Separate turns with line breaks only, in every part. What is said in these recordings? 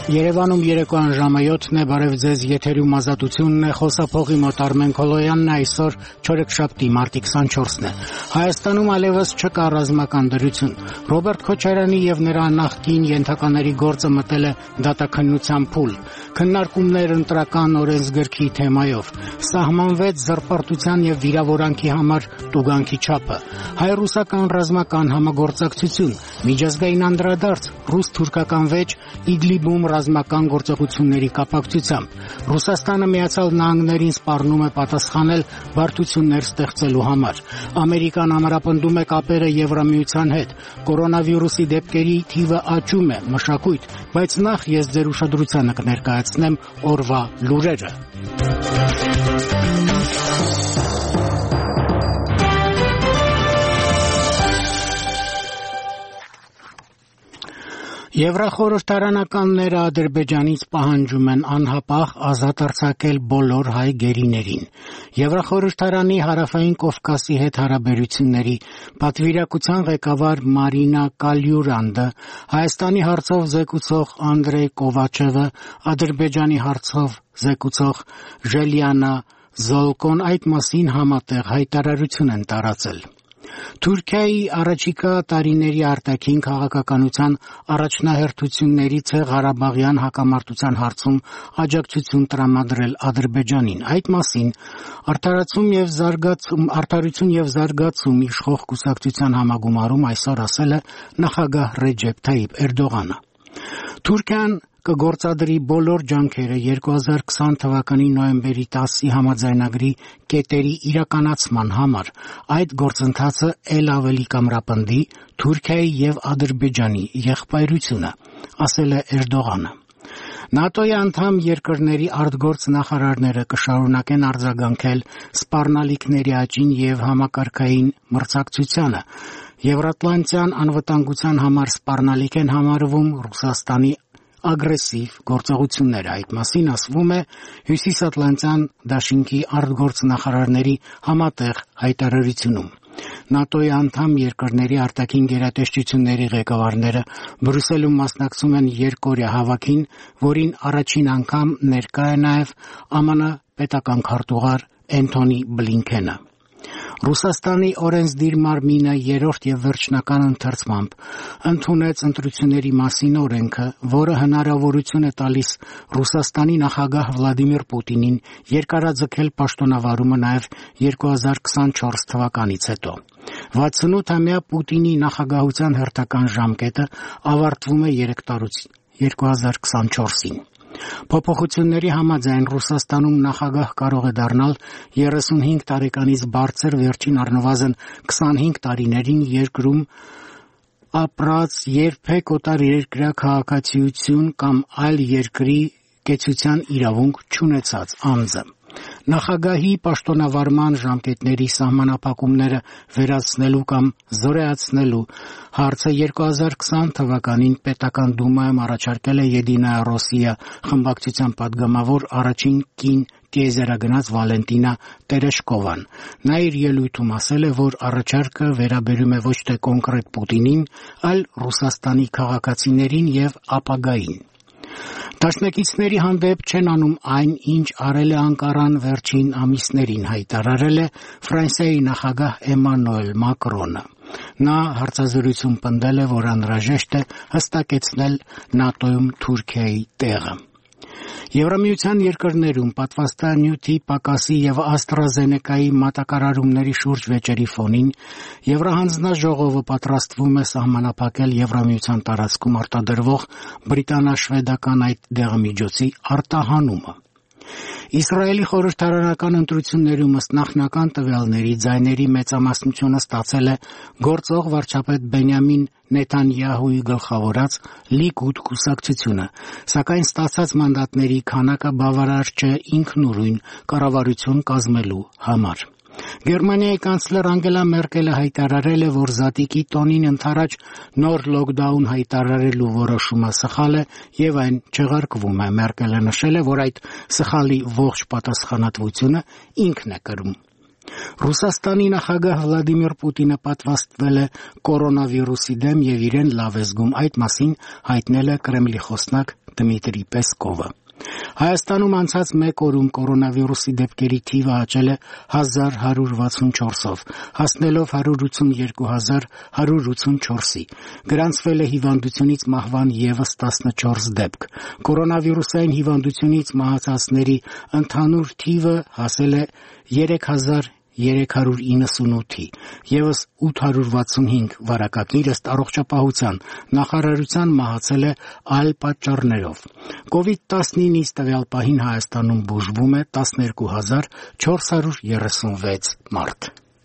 Երևանում երեկոյան ժամը 7-ն է, բարև ձեզ, եթերում ազատությունն է, խոսափողի մոտ Արմեն Քոլոյանն է, այսօր չորեքշաբթի մարտի 24-ն է։ Հայաստանում այլևս չկա ռազմական դրություն։ Ռոբերտ Քոչարյանի եւ նրա նախկին ենթակաների գործը մտել է դատաքննության փուլ։ Քննարկումներ ընտրական օրենսգրքի թեմայով։ Սահմանվեց զրպարտության եւ վիրավորանքի համար տուգանքի չափը։ Հայ-ռուսական ռազմական համագործակցություն, միջազգային անդրադարձ, ռուս-թուրքական վեճ, Իդլիբում ռազմական գործողությունների կապակցությամբ։ Ռուսաստանը Միացյալ Նահանգներին սպառնում է պատասխանել բարդություններ ստեղծելու համար։ Ամերիկան ամրապնդում է կապերը Եվրամիության հետ։ Կորոնավիրուսի դեպքերի թիվը աճում է, մշակույթ, բայց նախ ես ձեր ուշադրությանը կներկայացնեմ օրվա լուրերը։ Եվրախորհրդարանականները Ադրբեջանից պահանջում են անհապաղ ազատ արձակել բոլոր հայ գերիներին։ Եվրախորհրդարանի Հարավային Կովկասի հետ հարաբերությունների պատվիրակության ղեկավար Մարինա Կալյուրանդը, Հայաստանի հարցով զեկուցող Անդրեյ Կովաչևը, Ադրբեջանի հարցով զեկուցող Ժելիանա Զոլկոն այդ մասին համատեղ հայտարարություն են տարածել։ Թուրքիայի առաջիկա տարիների արտաքին քաղաքականության առաջնահերթությունների Ղարաբաղյան հակամարտության հարցում աջակցություն տրամադրել Ադրբեջանին։ Այդ մասին Արդարություն եւ զարգացում իշխող կուսակցության համագումարում այսօր ասել է նախագահ Ռեջեփ Թայիփ Էրդողանը։ Թուրքիան կգործադրի բոլոր ջանքերը 2020 թվականի նոյեմբերի 10-ի համաձայնագրի կետերի իրականացման համար։ Այդ գործընթացը ել ավելի կամրապնդի Թուրքիայի եւ Ադրբեջանի եղբայրությունը, ասել է Էրդողանը։ ՆԱՏՕ-ի անդամ երկրների արտգործ նախարարները կշարունակեն արձագանքել սպառնալիքների աճին եւ համակարգային մրցակցությանը։ Եվրատլանտյան անվտանգության համար սպառնալիք են համարվում Ռուսաստանի ագրեսիվ գործողությունները։ Այդ մասին ասվում է Հյուսիսատլանտյան դաշինքի արտգործ նախարարների համատեղ հայտարարությունում։ ՆԱՏՕ-ի անդամ երկրների արտաքին գերատեսչությունների ղեկավարները Բրյուսելում մասնակցում են երկօրյա հավաքին, որին առաջին անգամ ներկա է նաև ԱՄՆ պետական քարտուղար Էնթոնի Բլինքենը։ Ռուսաստանի օրենսդիր մարմինը երրորդ եւ վերջնական ընթերցմամբ ընդունեց ընտրությունների մասին օրենքը, որը հնարավորություն է տալիս Ռուսաստանի նախագահ Վլադիմիր Պուտինին երկարաձգել պաշտոնավարումը նաև 2024 թվականից հետո։ 68-ամյա Պուտինի նախագահության հերթական ժամկետը ավարտվում է 3 տարուց 2024-ին։ Փոփոխությունների համաձայն Ռուսաստանում նախագահ կարող է դառնալ 35 տարեկանից բարձր վերջին առնվազն 25 տարիներին երկրում ապրած երբեք օտարերկրյա քաղաքացիություն կամ այլ երկրի կեցության իրավունք չունեցած անձը։ Նախագահի պաշտոնավարման ժամկետների սահմանափակումները վերացնելու կամ զորայացնելու հարցը 2020 թվականին պետական դումայում առաջարկել է Եդինայա Ռոսիա խմբակցության падգամավոր առաջին կին տիեզերագնաց Վալենտինա Տերեշկովան։ Նա իր ելույթում ասել է, որ առաջարկը վերաբերում է ոչ թե կոնկրետ Պուտինին, այլ Ռուսաստանի քաղաքացիներին եւ ապագային։ Դաշնակիցների հանդեպ չեն անում այն, ինչ արել է Անկարան վերջին ամիսներին, հայտարարել է Ֆրանսիայի նախագահ Էմանուել Մակրոնը։ Նա հարցազրույցում պնդել է, որ անհրաժեշտ է հստակեցնել ՆԱՏՕ-ում Թուրքիայի տեղը։ Եվրամիության երկրներում պատվաստանյութի պակասի եւ AstraZeneca-ի մատակարարումների շուրջ վեճերի ֆոնին Եվրահանձնաժողովը պատրաստվում է սահմանափակել Եվրամիության տարածքում արտադրվող բրիտանա-շվեդական այդ դեղամիջոցի արտահանումը։ Իսրայելի խորհրդարանական ընտրություններում ըստ նախնական տվյալների ձայների մեծամասնությունը ստացել է գործող վարչապետ Բենյամին Նեթանյահուի գլխավորած Լիկուդ կուսակցությունը, սակայն ստացած մանդատների քանակը բավարար չէ ինքնուրույն կառավարություն կազմելու համար։ Գերմանիայի կանցլեր Անգելա Մերկելը հայտարարել է, որ Զատիկի տոնին ընդառաջ նոր լոկդաուն հայտարարելու որոշումը սխալ է եւ այն չեղարկվում է։ Մերկելը նշել է, որ այդ սխալի ողջ պատասխանատվությունը ինքն է կրում։ Ռուսաստանի նախագահ Վլադիմիր Պուտինը պատվաստվել է կորոնավիրուսի դեմ եւ իրեն լավ է զգում, այդ մասին հայտնել է Կրեմլի խոսնակ Դմիտրի Պեսկովը։ Հայաստանում անցած մեկ օրում կորոնավիրուսի դեպքերի թիվը աճել է 1164-ով, հասնելով 182,184-ի։ Գրանցվել է հիվանդությունից մահվան ևս 14 դեպք։ Կորոնավիրուսային հիվանդությունից մահացածների ընդհանուր թիվը հասել է 3398-ի, ևս 865 վարակագիր ըստ առողջապահության նախարարության մահացել է այլ պատճառներով։ COVID-19-ից տվյալ պահին Հայաստանում բուժվում է 12436 մարդ։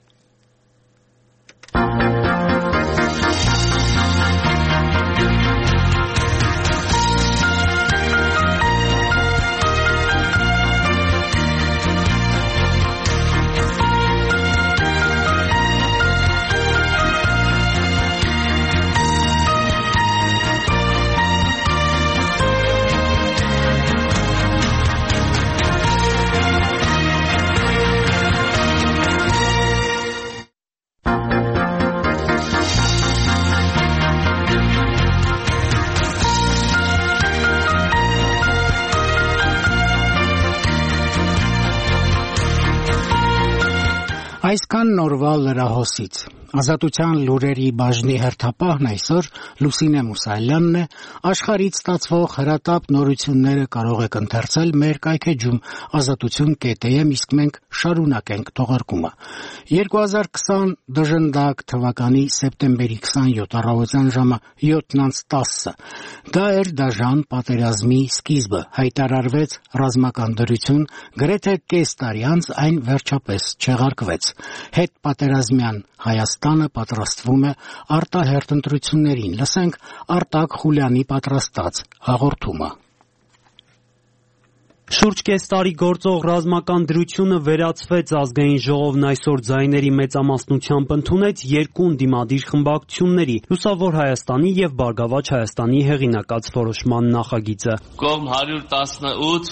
Այսքան նորվա լրահոսից։ Ազատության լուրերի բաժնի հերթապահն այսօր Լուսինե Մուսալյանն է։ Աշխարհից ստացվող հրատապ նորությունները կարող եք ընթերցել մեր կայքեջում azatutun.am, իսկ մենք շարունակենք թողարկումը։ 2020 դժնդակ թվականի սեպտեմբերի 27 առավոտյան ժամը 7:10 դա էր դաժան պատերազմի սկիզբը, հայտարարվեց ռազմական դրություն, գրեթե կես տարի անց այն վերջապես չեղարկվեց։ Հետ պատերազմյան Հայաստանը պատրաստվում է արտահերթ ընտրություններին։ Լսենք Արտակ Խուլյանի պատրաստած հաղորդումը։
Շուրջ կես տարի գործող ռազմական դրությունը վերացվեց, ազգային ժողովն այսօր ձայների մեծամասնությամբ ընդունեց երկու ընդդիմադիր խմբակցությունների՝ Լուսավոր Հայաստանի եւ Բարգավաճ Հայաստանի հեղինակած որոշման նախագիծը։
Կողմ 118,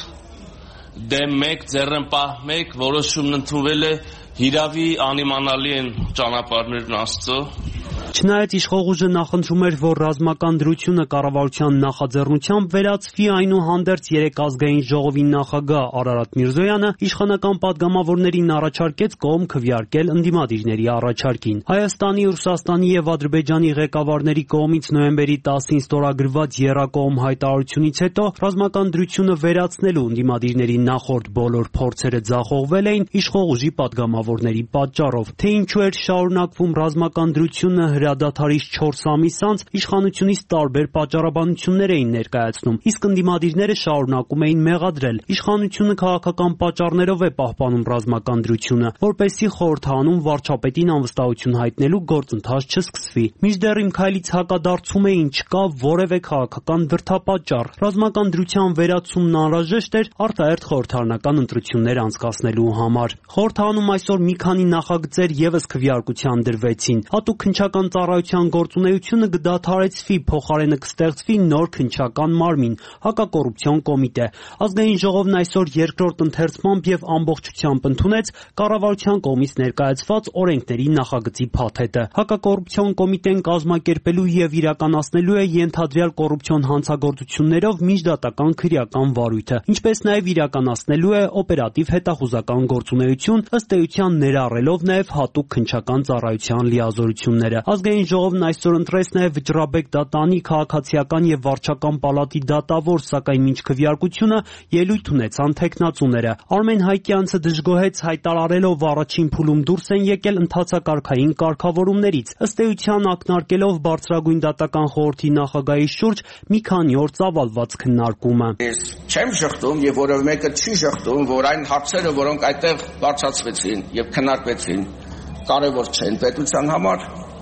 դեմ 1, ձեռնպահ 1 որոշումն ընդունվել է հիրավի անիմանալի են ճանապարհներն Աստծո։
Չնայած իշխող ուժը նախընտրում էր, որ ռազմական դրությունը կառավարության նախաձեռնությամբ վերացվի, այնուհանդերձ երեկ ազգային ժողովի նախագահ Արարատ Միրզոյանը իշխանական падգամավորներին առաջարկեց կողմ քվեարկել ընդդիմադիրների առաջարկին։ Հայաստանի, Ռուսաստանի եւ Ադրբեջանի ղեկավարների կողմից նոյեմբերի 10-ին ստորագրված եռակողմ հայտարարությունից հետո ռազմական դրությունը վերացնելու ընդդիմադիրների նախորդ բոլոր փորձերը ձախողվել էին իշխող ուժի падգամավորների պատճառով։ Թե ինչու էր շարունակվում ռազմական դրությունը հրադադարից 4 ամիս անց, իշխանությունից տարբեր պատճառաբանություններ էին ներկայացնում, իսկ ընդդիմադիրները շարունակում էին մեղադրել։ Իշխանությունը քաղաքական պատճառներով է պահպանում ռազմական դրությունը, որպեսզի խորհրդանում վարչապետին անվստահություն հայտնելու գործընթաց չսկսվի։ Մինչդեռ իմ քայլից հակադարձում էին, չկա որևէ քաղաքական դրդապատճառ։ Ռազմական դրության վերացումն անհրաժեշտ էր արտահերթ խորհրդարանական ընտրություններ անցկացնելու համար։ Խորհրդանում այսօր մի քանի նախագծեր ևս քվեարկության դրվեցին։ Հատուկ քննչական ծառայության գործունեությունը կդադարեցվի, փոխարենը կստեղծվի նոր քննչական մարմին՝ հակակոռուպցիոն կոմիտե։ Ազգային ժողովն այսօր երկրորդ ընթերցմամբ եւ ամբողջությամբ ընդունեց կառավարության կողմից ներկայացված օրենքների նախագծի փաթեթը։ Հակակոռուպցիոն կոմիտեն կազմակերպելու եւ իրականացնելու է ենթադրյալ կոռուպցիոն հանցագործություններով միջդատական քրեական վարույթը, ինչպես նաեւ իրականացնելու է օպերատիվ հետախուզական գործունեություն, ըստ էության ներառելով նաեւ հատուկ քննչական ծառայության լիազորությունները։ Ազգային ժողովն այսօր ընտրեց նաև Վճռաբեկ դատանի քաղաքացիական եւ վարչական պալատի դատավոր, սակայն մինչ քվեարկությունը ելույթ ունեցան թեկնածուները։ Արմեն Հայկյանցը դժգոհեց, հայտարարելով առաջին փուլում դուրս են եկել ընթացակարգային կարգավորումներից, ըստ էության ակնարկելով բարձրագույն դատական խորհրդի նախագահի շուրջ մի քանի օր ծավալված քննարկումը։
Չեմ շղթում եւ որևէ մեկը չի շղթում, որ այն հարցերը, որոնք այդտեղ բարձրացվեցին եւ քննարկվեցին, կարևոր չեն պետության համար,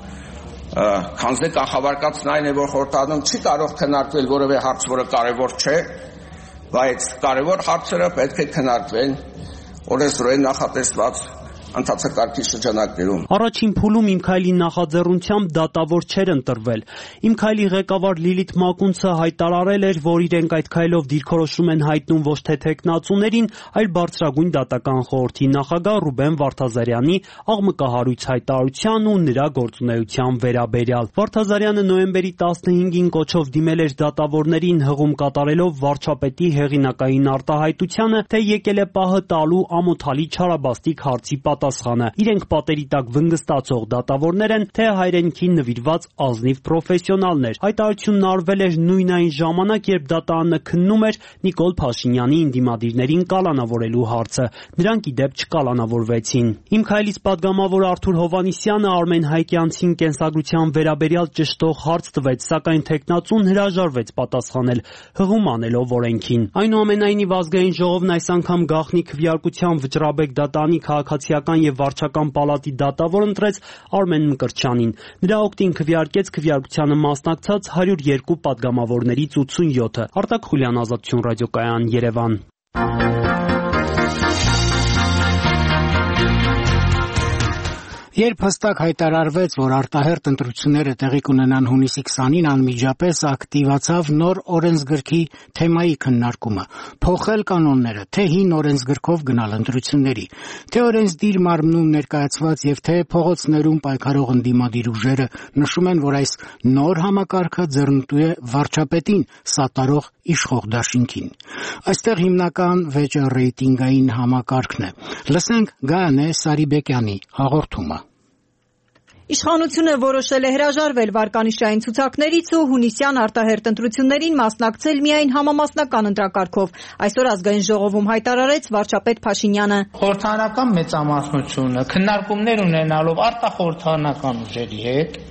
քանզի կանխավարկածն այն է, որ խորհրդարանում չի կարող քննարկվել որևէ հարց, որը կարևոր չէ, բայց կարևոր հարցերը պետք է քննարկվեն օրենսդրորեն նախատեսված ընթացակարգի շրջանակներում։
Առաջին փուլում Իմ քայլի նախաձեռնությամբ դատավոր չէր ընտրվել։ Իմ քայլի ղեկավար Լիլիթ Մակունցը հայտարարել էր, որ իրենք այդ քայլով դիրքորոշում են հայտնում ոչ թե թեկնածուներին, այլ բարձրագույն դատական խորհրդի նախագահ Ռուբեն Վարդազարյանի աղմկահարույց հայտարարության ու նրա գործունեության վերաբերյալ։ Վարդազարյանը նոյեմբերի 15-ին կոչով դիմել էր դատավորներին հղում կատարելով վարչապետի հեղինակային արտահայտությանը, թե եկել է պահը տալու ամոթալի չարաբաստիկ հարցի պատասխանը։ Իրենք պատերի տակ վնգստացող դատավորներ են, թե հայրենիքին նվիրված ազնիվ պրոֆեսիոնալներ։ Հայտարարությունն արվել էր նույն այն ժամանակ, երբ դատարանը քննում էր Նիկոլ Փաշինյանի ընդդիմադիրներին կալանավորելու հարցը։ Նրանք ի դեպ չկալանավորվեցին։ Իմ քայլից պատգամավոր Արթուր Հովհաննիսյանը Արմեն Հայկյանցին կենսագրության վերաբերյալ ճշտող հարց տվեց, սակայն թեկնածուն հրաժարվեց պատասխանել, հղում անելով օրենքին։ Այնուամենայնիվ Ազգային ժողովն այս անգամ գաղտնի քվեարկությամբ Վճռաբեկ դատարանի քաղաքացիական եւ վարչական պալատի դատավոր ընտրեց Արմեն Մկրտչյանին։ Նրա օգտին քվեարկեց քվեարկությանը մասնակցած 102 պատգամավորներից 87-ը։ Արտակ Խուլյան, Ազատություն ռադիոկայան, Երևան։
Երբ հստակ հայտարարվեց, որ արտահերթ ընտրությունները տեղի կունենան հունիսի 20-ին, անմիջապես ակտիվացավ նոր օրենսգրքի թեմայի քննարկումը, փոխել կանոնները, թե հին օրենսգրքով գնալ ընտրությունների, թե օրենսդիր մարմնում ներկայացված եւ թե փողոցներում պայքարող ընդդիմադիր ուժերը նշում են, որ այս նոր համակարգը ձեռնտու է վարչապետին սատարող իշխող դաշինքին։ Այստեղ հիմնական վեճը ռեյտինգային համակարգն է։ Լսենք Գայանե Սարիբեկյանի հաղորդումը։
Իշխանությունը որոշել է հրաժարվել վարկանիշային ցուցակներից ու հունիսյան արտահերթ ընտրություններին մասնակցել միայն համամասնական ընտրակարգով։ Այսօր Ազգային ժողովում հայտարարեց վարչապետ Փաշինյանը։
Խորհրդարանական մեծամասնությունը քննարկումներ ունենալով արտախորհրդարանական ուժերի հետ,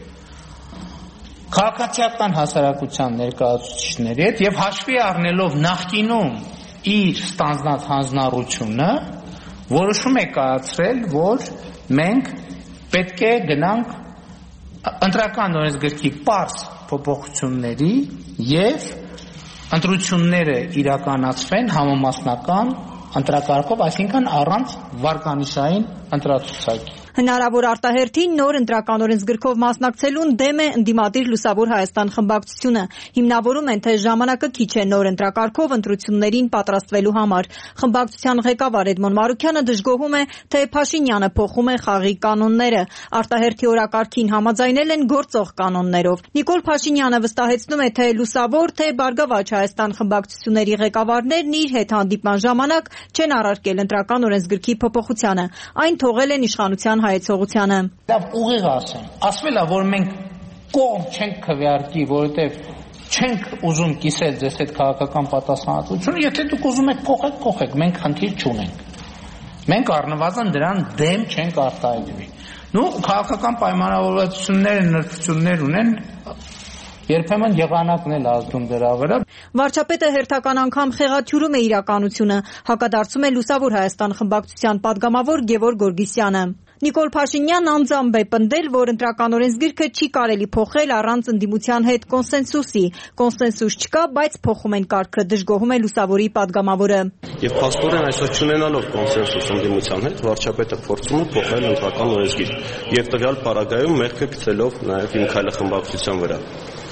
քաղաքացիական հասարակության ներկայացուցիչների հետ եւ հաշվի առնելով նախկինում իր ստանձնած հանձնառությունը, որոշում է կայացրել, որ մենք պետք է գնանք ընտրական օրենսգրքի պարզ փոփոխությունների եւ ընտրությունները իրականացվեն համամասնական ընտրակարգով, այսինքն առանց վարկանիշային ընտրացուցակի։
Հնարավոր արտահերթին նոր ընտրական օրենսգրքով մասնակցելուն դեմ է ընդդիմադիր Լուսավոր Հայաստան խմբակցությունը։ Հիմնավորում են, թե ժամանակը քիչ է նոր ընտրակարգով ընտրություններին պատրաստվելու համար։ Խմբակցության ղեկավար Էդմոն Մարուքյանը դժգոհում է, թե Փաշինյանը փոխում է խաղի կանոնները։ Արտահերթի օրակարգին համաձայնել են գործող կանոններով։ Նիկոլ Փաշինյանը վստահեցնում է, թե Լուսավոր, թե Բարգավաճ Հայաստան խմբակցությունների ղեկավարներն իր հետ հանդիպման ժամանակ չեն առարկել ընտրական օրենսգրքի փոփոխությանը։ Այն թողել են իշխանության հայեցողությանը։
Լավ ուղիղ ասվել է, որ մենք կողմ չենք քվեարկի, որովհետև չենք ուզում կիսել ձեզ հետ քաղաքական պատասխանատվությունը, եթե դուք ուզում եք փոխեք, մենք խնդիր չունենք։ Մենք առնվազն դրան դեմ չենք արտահայտվի։ Քաղաքական պայմանավորվածությունները նրբություններ ունեն, երբեմն եղանակն էլ ազդում դրա վրա։
Վարչապետը հերթական անգամ խեղաթյուրում է իրականությունը, հակադարձում է Լուսավոր Հայաստան խմբակցության պատգամավոր Գևորգ Գորգիսյանը։ Նիկոլ Փաշինյանն անձամբ է պնդել, որ ընտրական օրենսգիրքը չի կարելի փոխել առանց ընդդիմության հետ կոնսենսուսի։ Կոնսենսուս չկա, բայց փոխում են կարգը, դժգոհում է Լուսավորի պատգամավորը։
Եվ փաստորեն այսօր չունենալով կոնսենսուս ընդդիմության հետ, վարչապետը փորձում է փոխել ընտրական օրենսգիր եւ տվյալ պարագայում մեղքը գցելով նաեւ Իմ քայլը խմբակցության վրա։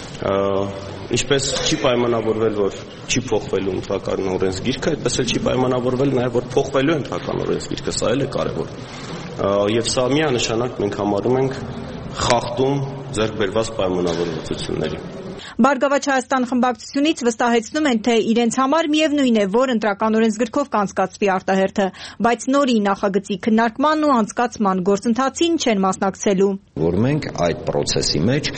Ինչպես չի պայմանավորվել, որ չի փոխվելու ընտրական օրենսգիրքը, այդպես էլ չի պայմանավորվել նաեւ, որ փոխվելու է ընտրական օրենսգիրքը, սա էլ է կարևոր։ Եվ սա միանշանակ մենք համարում ենք խախտում ձեռք բերված պայմանավորվածությունների։
Բարգավաճ Հայաստան խմբակցությունից վստահեցնում են, թե իրենց համար միևնույն է, որ ընտրական օրենսգրքով կանցկացվի արտահերթը, բայց նորի նախագծի քննարկման ու անցկացման գործընթացին չեն մասնակցելու։
Որ մենք այդ process-ի մեջ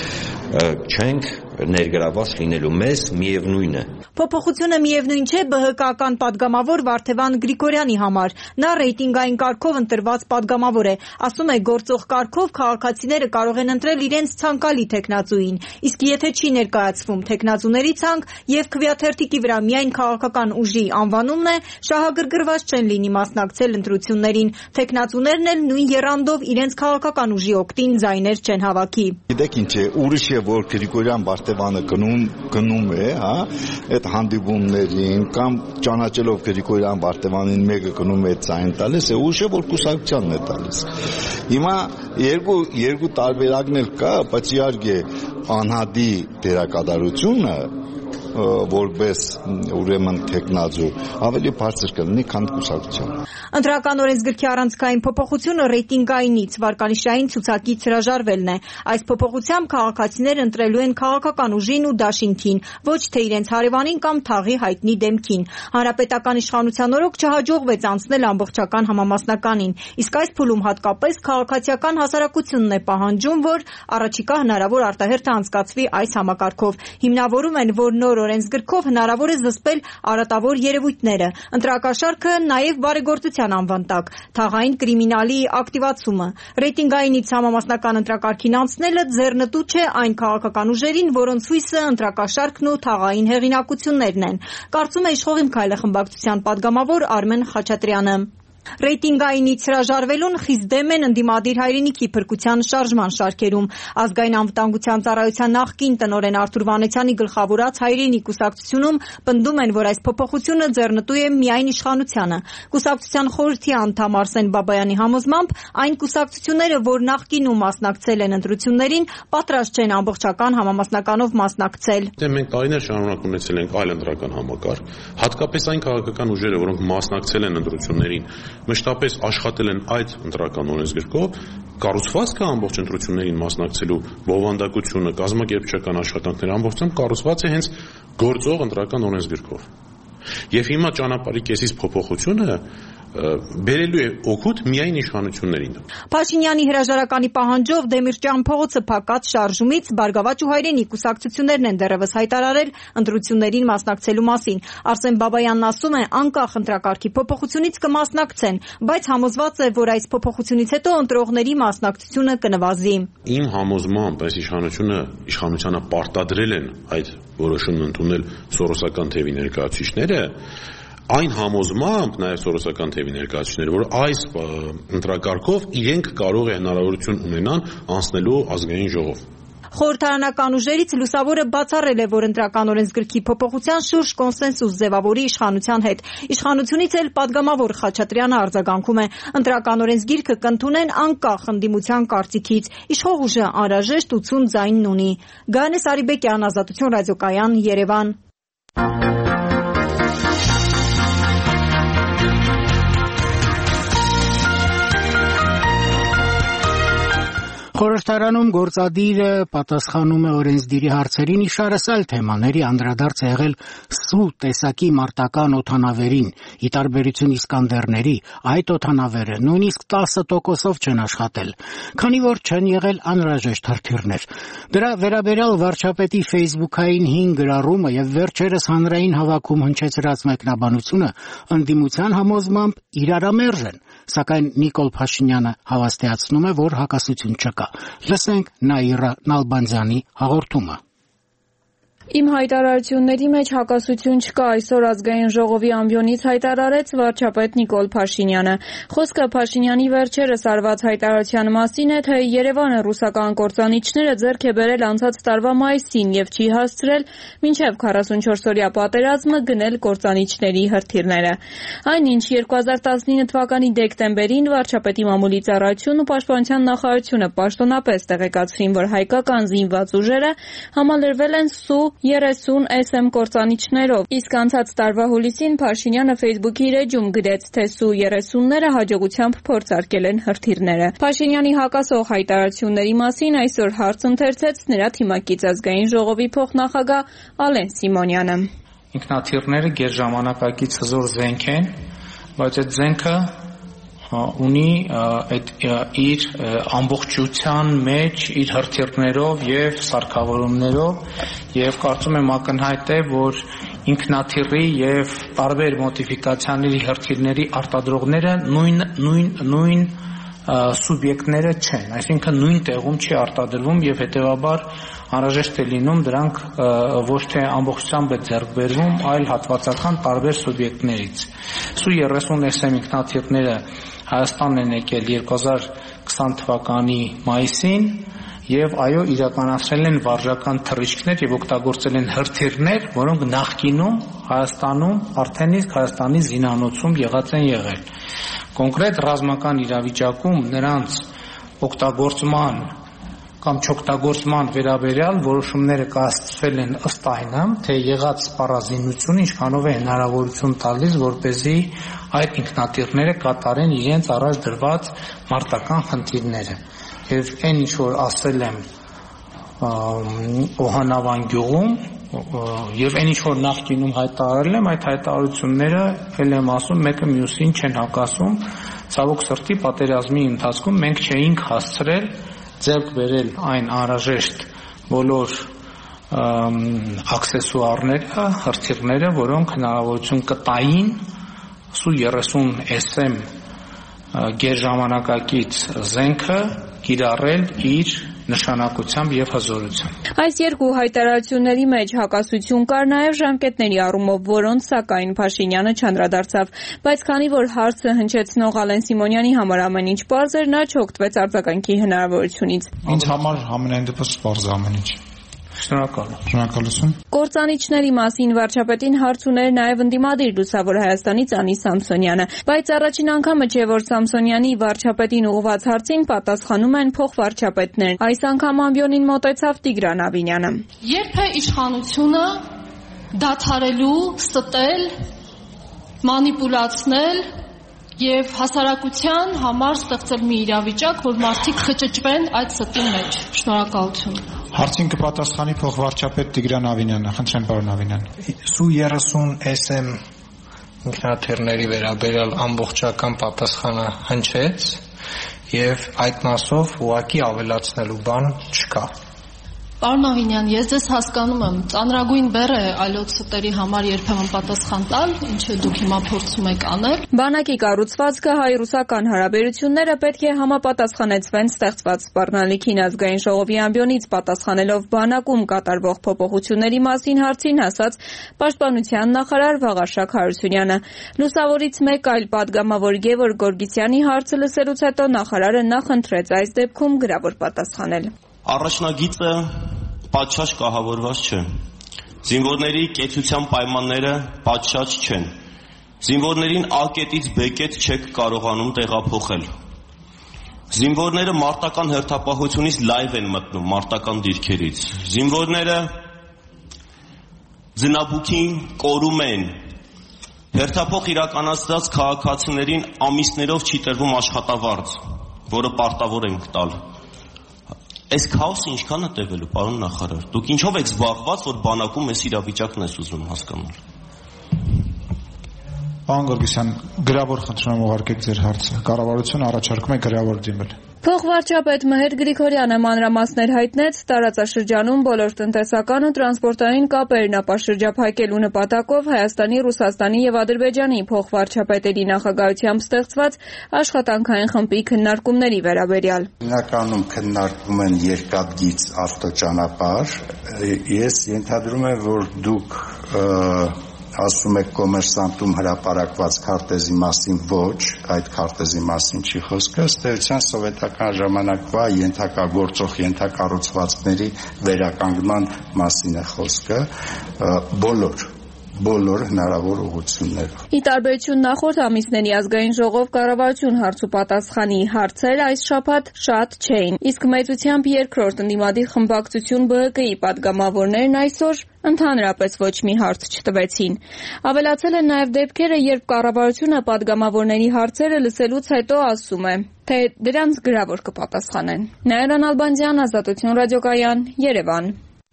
չենք ներգրաված լինելու, մեզ միևնույն է։
Փոփոխությունը միևնույն չէ ԲՀԿ-ական պատգամավոր Վարդևան Գրիգորյանի համար։ Նա ռեյտինգային կարգով ընտրված պատգամավոր է, ասում է գործող կարգով քաղաքացիները կարող են ընտրել իրենց ցանկալի թեկնածուին, իսկ եթե չի ներկայացվում թեկնածուների ցանկ եւ քվեաթերթիկի վրա միայն քաղաքական ուժի անվանումն է, շահագրգռված չեն լինի մասնակցել ընտրություններին, թեկնածուներն էլ նույն եռանդով իրենց քաղաքական ուժի օգտին ձայներ չեն հավաքի։
Գիտեք ինչ է, ուրիշ է, որ Գրիգորյան Վարդևանը գնում է, հա, այդ հանդիպումներին կամ ճանաչելով Գրիգորյան Վարդևանին մեկը գնում է ցայն տալիս, է ուշը որ կուսակցությանն է տալիս։ Հիմա երկու տարբերակն էլ կա, բայց իհարկե անհատի դերակատարությունը որպես ուրեմն տեխնազու ավելի բարձր կլինի, քան կուսակցության։
Ընտրական օրենսգրքի առանցքային փոփոխությունը ռեյտինգայինից վարկանիշային ցուցակից հրաժարվելն է։ Այս փոփոխությամբ քաղաքացիները ընտրելու են քաղաքական ուժին ու դաշինքին, ոչ թե իրենց հարևանին կամ թաղի հայտնի դեմքին։ Հանրապետական իշխանության օրոք չհաջողվեց անցնել ամբողջական համամասնականին, իսկ այս փուլում հատկապես քաղաքացիական հասարակությունն է պահանջում, որ առաջիկա հնարավոր արտահերթը անցկացվի այս համակարգով։ Հիմնավորում են, որ նոր օրենսգրքով հնարավոր է զսպել արատավոր երևույթները։ Ընտրակաշարքը նաև բարեգործության անվան տակ, թաղային կրիմինալի ակտիվացումը։ Ռեյտինգայինից համամասնական ընտրակարգին անցնելը ձեռնտու չէ այն քաղաքական ուժերին, որոնց հույսը ընտրակաշարքն ու թաղային հեղինակություններն են, կարծում է Իշխող իմ քայլը խմբակցության падգամավոր Արմեն Խաչատրյանը։ Ռեյտինգայինից հրաժարվելուն խիստ դեմ են ընդդիմադիր հայրենիքի փրկության շարժման շարքերում։ Ազգային անվտանգության ծառայության նախկին տնօրեն Արթուր Վանեցյանի գլխավորած հայրենիք կուսակցությունում պնդում են, որ այս փոփոխությունը ձեռնտու է միայն իշխանությանը։ Կուսակցության խորհրդի անդամ Արսեն Բաբայանի համոզմամբ այն կուսակցությունները, որ նախկինում մասնակցել են ընտրություններին, պատրաստ չեն ամբողջական համամասնականով մասնակցել։
Մենք տարիներ շարունակ ունեցել ենք այլ ընտրական համակարգ, հատկապես այն քաղաքական ուժերը, որոնք մասնակցել են ընտրություններին, մշտապես աշխատել են այդ ընտրական օրենսգրքով, կառուցվածքը ամբողջ ընտրություններին մասնակցելու բովանդակությունը, կազմակերպչական աշխատանքները ամբողջությամբ կառուցված է հենց գործող ընտրական օրենսգրքով։ Եվ հիմա ճանապարհի կեսից փոփոխությունը բերելու է օգուտ միայն իշխանություններին։
Փաշինյանի հրաժարականի պահանջով Դեմիրճյան փողոցը փակած շարժումից Բարգավաճ ու հայրենիք կուսակցություններն են դեռևս հայտարարել ընտրություններին մասնակցելու մասին։ Արսեն Բաբայանն ասում է, անկախ ընտրակարգի փոփոխությունից կմասնակցեն, բայց համոզված է, որ այս փոփոխությունից հետո ընտրողների մասնակցությունը կնվազի։
Իմ համոզմամբ այս իշխանությանը պարտադրել են այդ որոշումն ընդունել սորոսական թևի ներկայացուցիչները, այն համոզմամբ նաև սորոսական թևի ներկայացուցիչները, որ այս ընտրակարգով իրենք կարող է հնարավորություն ունենան անցնելու ազգային ժողով։
Խորհրդարանական ուժերից լուսավորը բացառել է, որ ընտրական օրենսգրքի փոփոխության շուրջ կոնսենսուս ձևավորի իշխանության հետ։ Իշխանությունից էլ падգամավոր Խաչատրյանը արձագանքում է, ընտրական օրենսգիրքը կընդունեն անկախ ընդդիմության կարծիքից։ Իշխող ուժը անհրաժեշտ 80 ձայնն ունի։ Գայանե Սարիբեկյան, Ազատություն ռադիոկայան, Երևան։
Խորհրդարանում գործադիրը պատասխանում է օրենսդիրի հարցերին, իշարս այլ թեմաների անդրադարձ է եղել սու տեսակի մարտական օդանավերին, ի տարբերություն Իսկանդերների, այդ օդանավերը նույնիսկ 10%-ով չեն աշխատել, քանի որ չեն եղել անհրաժեշտ հրթիռներ։ Դրա վերաբերյալ վարչապետի Facebook-ային 5 գրառումը եւ վերջերս հանրային հավաքում հնչեցրած մեկնաբանությունը ընդդիմության համոզմամբ իրարամերժ են, սակայն Նիկոլ Փաշինյանը հավաստիացնում է, որ հակասություն չկա։ Լսենք Նաիրա Նալբանդյանի հաղորդումը։
Իմ հայտարարությունների մեջ հակասություն չկա, այսօր ազգային ժողովի ամբիոնից հայտարարեց վարչապետ Նիկոլ Փաշինյանը։ Խոսքը Փաշինյանի վերջերս արված հայտարարության մասին է, թե Երևանը ռուսական կործանիչները ձեռք է բերել անցած տարվա մայիսին եւ չի հասցրել մինչեւ 44-օրյա պատերազմը գնել կործանիչների հրթիռները։ Այնինչ 2019 թվականի դեկտեմբերին վարչապետի մամուլի ծառայությունն ու պաշտպանության նախարարությունը պաշտոնապես տեղեկացրին, որ հայկական զինված ուժերը համալրվել են սու 30 SM կործանիչներով, իսկ անցած տարվա հուլիսին Փաշինյանը Facebook-ի իր էջում գրեց, թե Սու 30-ները հաջողությամբ փորձարկել են հրթիռները։ Փաշինյանի հակասող հայտարարությունների մասին այսօր հարց ընթերցեց նրա թիմակից ազգային ժողովի փոխնախագահ Ալեն Սիմոնյանը։
Ինքնաթիռները գերժամանակակից հզոր զենք են, բայց այդ զենքը ունի իր ամբողջության մեջ իր հրթիռներով եւ սարքավորումներով եւ կարծում եմ ակնհայտ է, որ ինքնաթիռի եւ տարբեր մոդիֆիկացիաների հրթիռների արտադրողները նույն սուբյեկտները չեն, այսինքն նույն տեղում չի արտադրվում եւ հետեւաբար անհրաժեշտ է լինում դրանք ոչ թե ամբողջությամբ է ձեռք բերվում, այլ հատվածական տարբեր սուբյեկտներից։ Սու 30 SM ինքնաթիռները Հայաստանն են եկել 2020 թվականի մայիսին եւ այո իրականացրել են վարժական թռիչքներ եւ օգտագործել են հրթիռներ, որոնք նախկինում Հայաստանում արդեն իսկ Հայաստանի զինանոցում եղած են եղել։ Կոնկրետ ռազմական իրավիճակում նրանց օգտագործման կամ չօգտագործման վերաբերյալ որոշումները կայացվել են ըստ այնը, թե եղած սպառազինությունը ինչքանով է հնարավորություն տալիս, որպեսզի այդ ինքնաթիռները կատարեն իրենց առաջ դրված մարտական խնդիրները։ Եվ այն ինչ որ ասել եմ Օհանավան գյուղում եւ այն ինչ որ նախկինում հայտարարել եմ, այդ հայտարարությունները ել եմ ասում, մեկը մյուսին չեն հակասում։ Ցավոք սրտի պատերազմի ընթացքում մենք չէինք հասցրել ձեռք բերել այն անհրաժեշտ բոլոր աքսեսուարները, հրթիռները, որոնք հնարավորություն կտային Su-30 SM գերժամանակակից զենքը կիրառել իր նշանակությամբ եւ հզորությամբ։
Այս երկու հայտարարությունների մեջ հակասություն կար նաեւ ժամկետների առումով, որոնց սակայն Փաշինյանը չանդրադարձավ, բայց քանի որ հարցը հնչեցնող Ալեն Սիմոնյանի համար ամեն ինչ պարզ էր, նա չօգտվեց արձագանքի հնարավորությունից։
Ինձ համար ամենայն դեպս պարզ է ամեն ինչ։
Շնորհակալություն։
Կործանիչների մասին վարչապետին հարց ուներ նաև ընդդիմադիր Լուսավոր Հայաստանից Անի Սամսոնյանը, բայց առաջին անգամը չէ, որ Սամսոնյանի վարչապետին ուղղված հարցին պատասխանում են փոխվարչապետներ։ Այս անգամ ամբիոնին մոտեցավ Տիգրան Ավինյանը։
Երբ է իշխանությունը դադարելու, ստել, մանիպուլացնել եւ հասարակության համար ստեղծել մի իրավիճակ, որ մարդիկ խճճվեն այդ ստի մեջ։ Շնորհակալություն։
Հարցին կպատասխանի փոխվարչապետ Տիգրան Ավինյանը, խնդրեմ պարոն Ավինյան։
Su-30 SM ինքնաթիռների վերաբերյալ ամբողջական պատասխանը հնչեց եւ այդ մասով ուղղակի ավելացնելու բան չկա։
Պարոն Ավինյան, ես ձեզ հասկանում եմ, ծանրագույն բեռ է այլոց ստերի համար երբեմն պատասխան տալ, ինչը դուք հիմա փորձում եք անել։
Բանակի կառուցվածքը հայ-ռուսական հարաբերությունները պետք է համապատասխանեցվեն ստեղծված սպառնալիքին ազգային ժողովի ամբիոնից պատասխանելով բանակում կատարվող փոփոխությունների մասին հարցին ասաց Պաշտպանության նախարար Վաղարշակ Հարությունյանը։ Լուսավորից մեկ այլ պատգամավոր Գևորգ Գորգիսյանի հարցը լսելուց հետո նախարարը նախընտրեց այս դեպքում գրավոր պատասխանել։
Առաջնագիծը պատշաճ կահավորված չէ։ Զինվորների կեցության պայմանները պատշաճ չեն։ Զինվորներին A կետից B կետ չեք կարողանում տեղափոխել։ Զինվորները մարտական հերթապահությունից լայվ են մտնում մարտական դիրքերից։ Զինվորները ձնաբուքին կորում են։ Հերթափոխ իրականացրած քաղաքացիներին ամիսներով չի տրվում աշխատավարձ, որը պարտավոր ենք տալ։ Այս քաոսը ինչքան է տևելու, պարոն նախարար։ Դուք ինչով եք զբաղված, որ բանակում այս իրավիճակն ես ուզում հասկանալ։
Պարոն Գորգիսյան, գրավոր խնդրում եմ ուղարկեք ձեր հարցը։ Կառավարությունը առաջարկում է գրավոր դիմել։
Փոխվարչապետ Մհեր Գրիգորյանը մանրամասներ հայտնեց տարածաշրջանում բոլոր տնտեսական ու տրանսպորտային կապերն ապաշրջափակելու նպատակով Հայաստանի, Ռուսաստանի եւ Ադրբեջանի փոխվարչապետերի նախագահությամբ ստեղծված աշխատանքային խմբի քննարկումների վերաբերյալ։
Հիմնականում քննարկում են երկաթգիծ ավտոճանապարհ։ Ես ենթադրում եմ, որ դուք ասում եք կոմերսանտում հրապարակված քարտեզի մասին ոչ, այդ քարտեզի մասին չի խոսքը, ըստ էության սովետական ժամանակվա ենթակագործող ենթակառուցվածքների վերականգնման մասին է խոսքը, բոլոր հնարավոր ուղղություններով։
Ի տարբերություն նախորդ ամիսների ազգային ժողով կառավարություն հարց ու պատասխանի հարցեր այս շաբաթ շատ չէին, իսկ մեծությամբ երկրորդ ընդդիմադիր խմբակցություն ԲՀԿ-ի պատգամավորներն այսօր ընդհանրապես ոչ մի հարց չտվեցին։ Ավելացել են նաև դեպքերը, երբ կառավարությունը պատգամավորների հարցերը լսելուց հետո ասում է, թե դրանց գրավոր կպատասխանեն։ Նաիրա Նալբանդյան, Ազատություն ռադիոկայան, Երևան։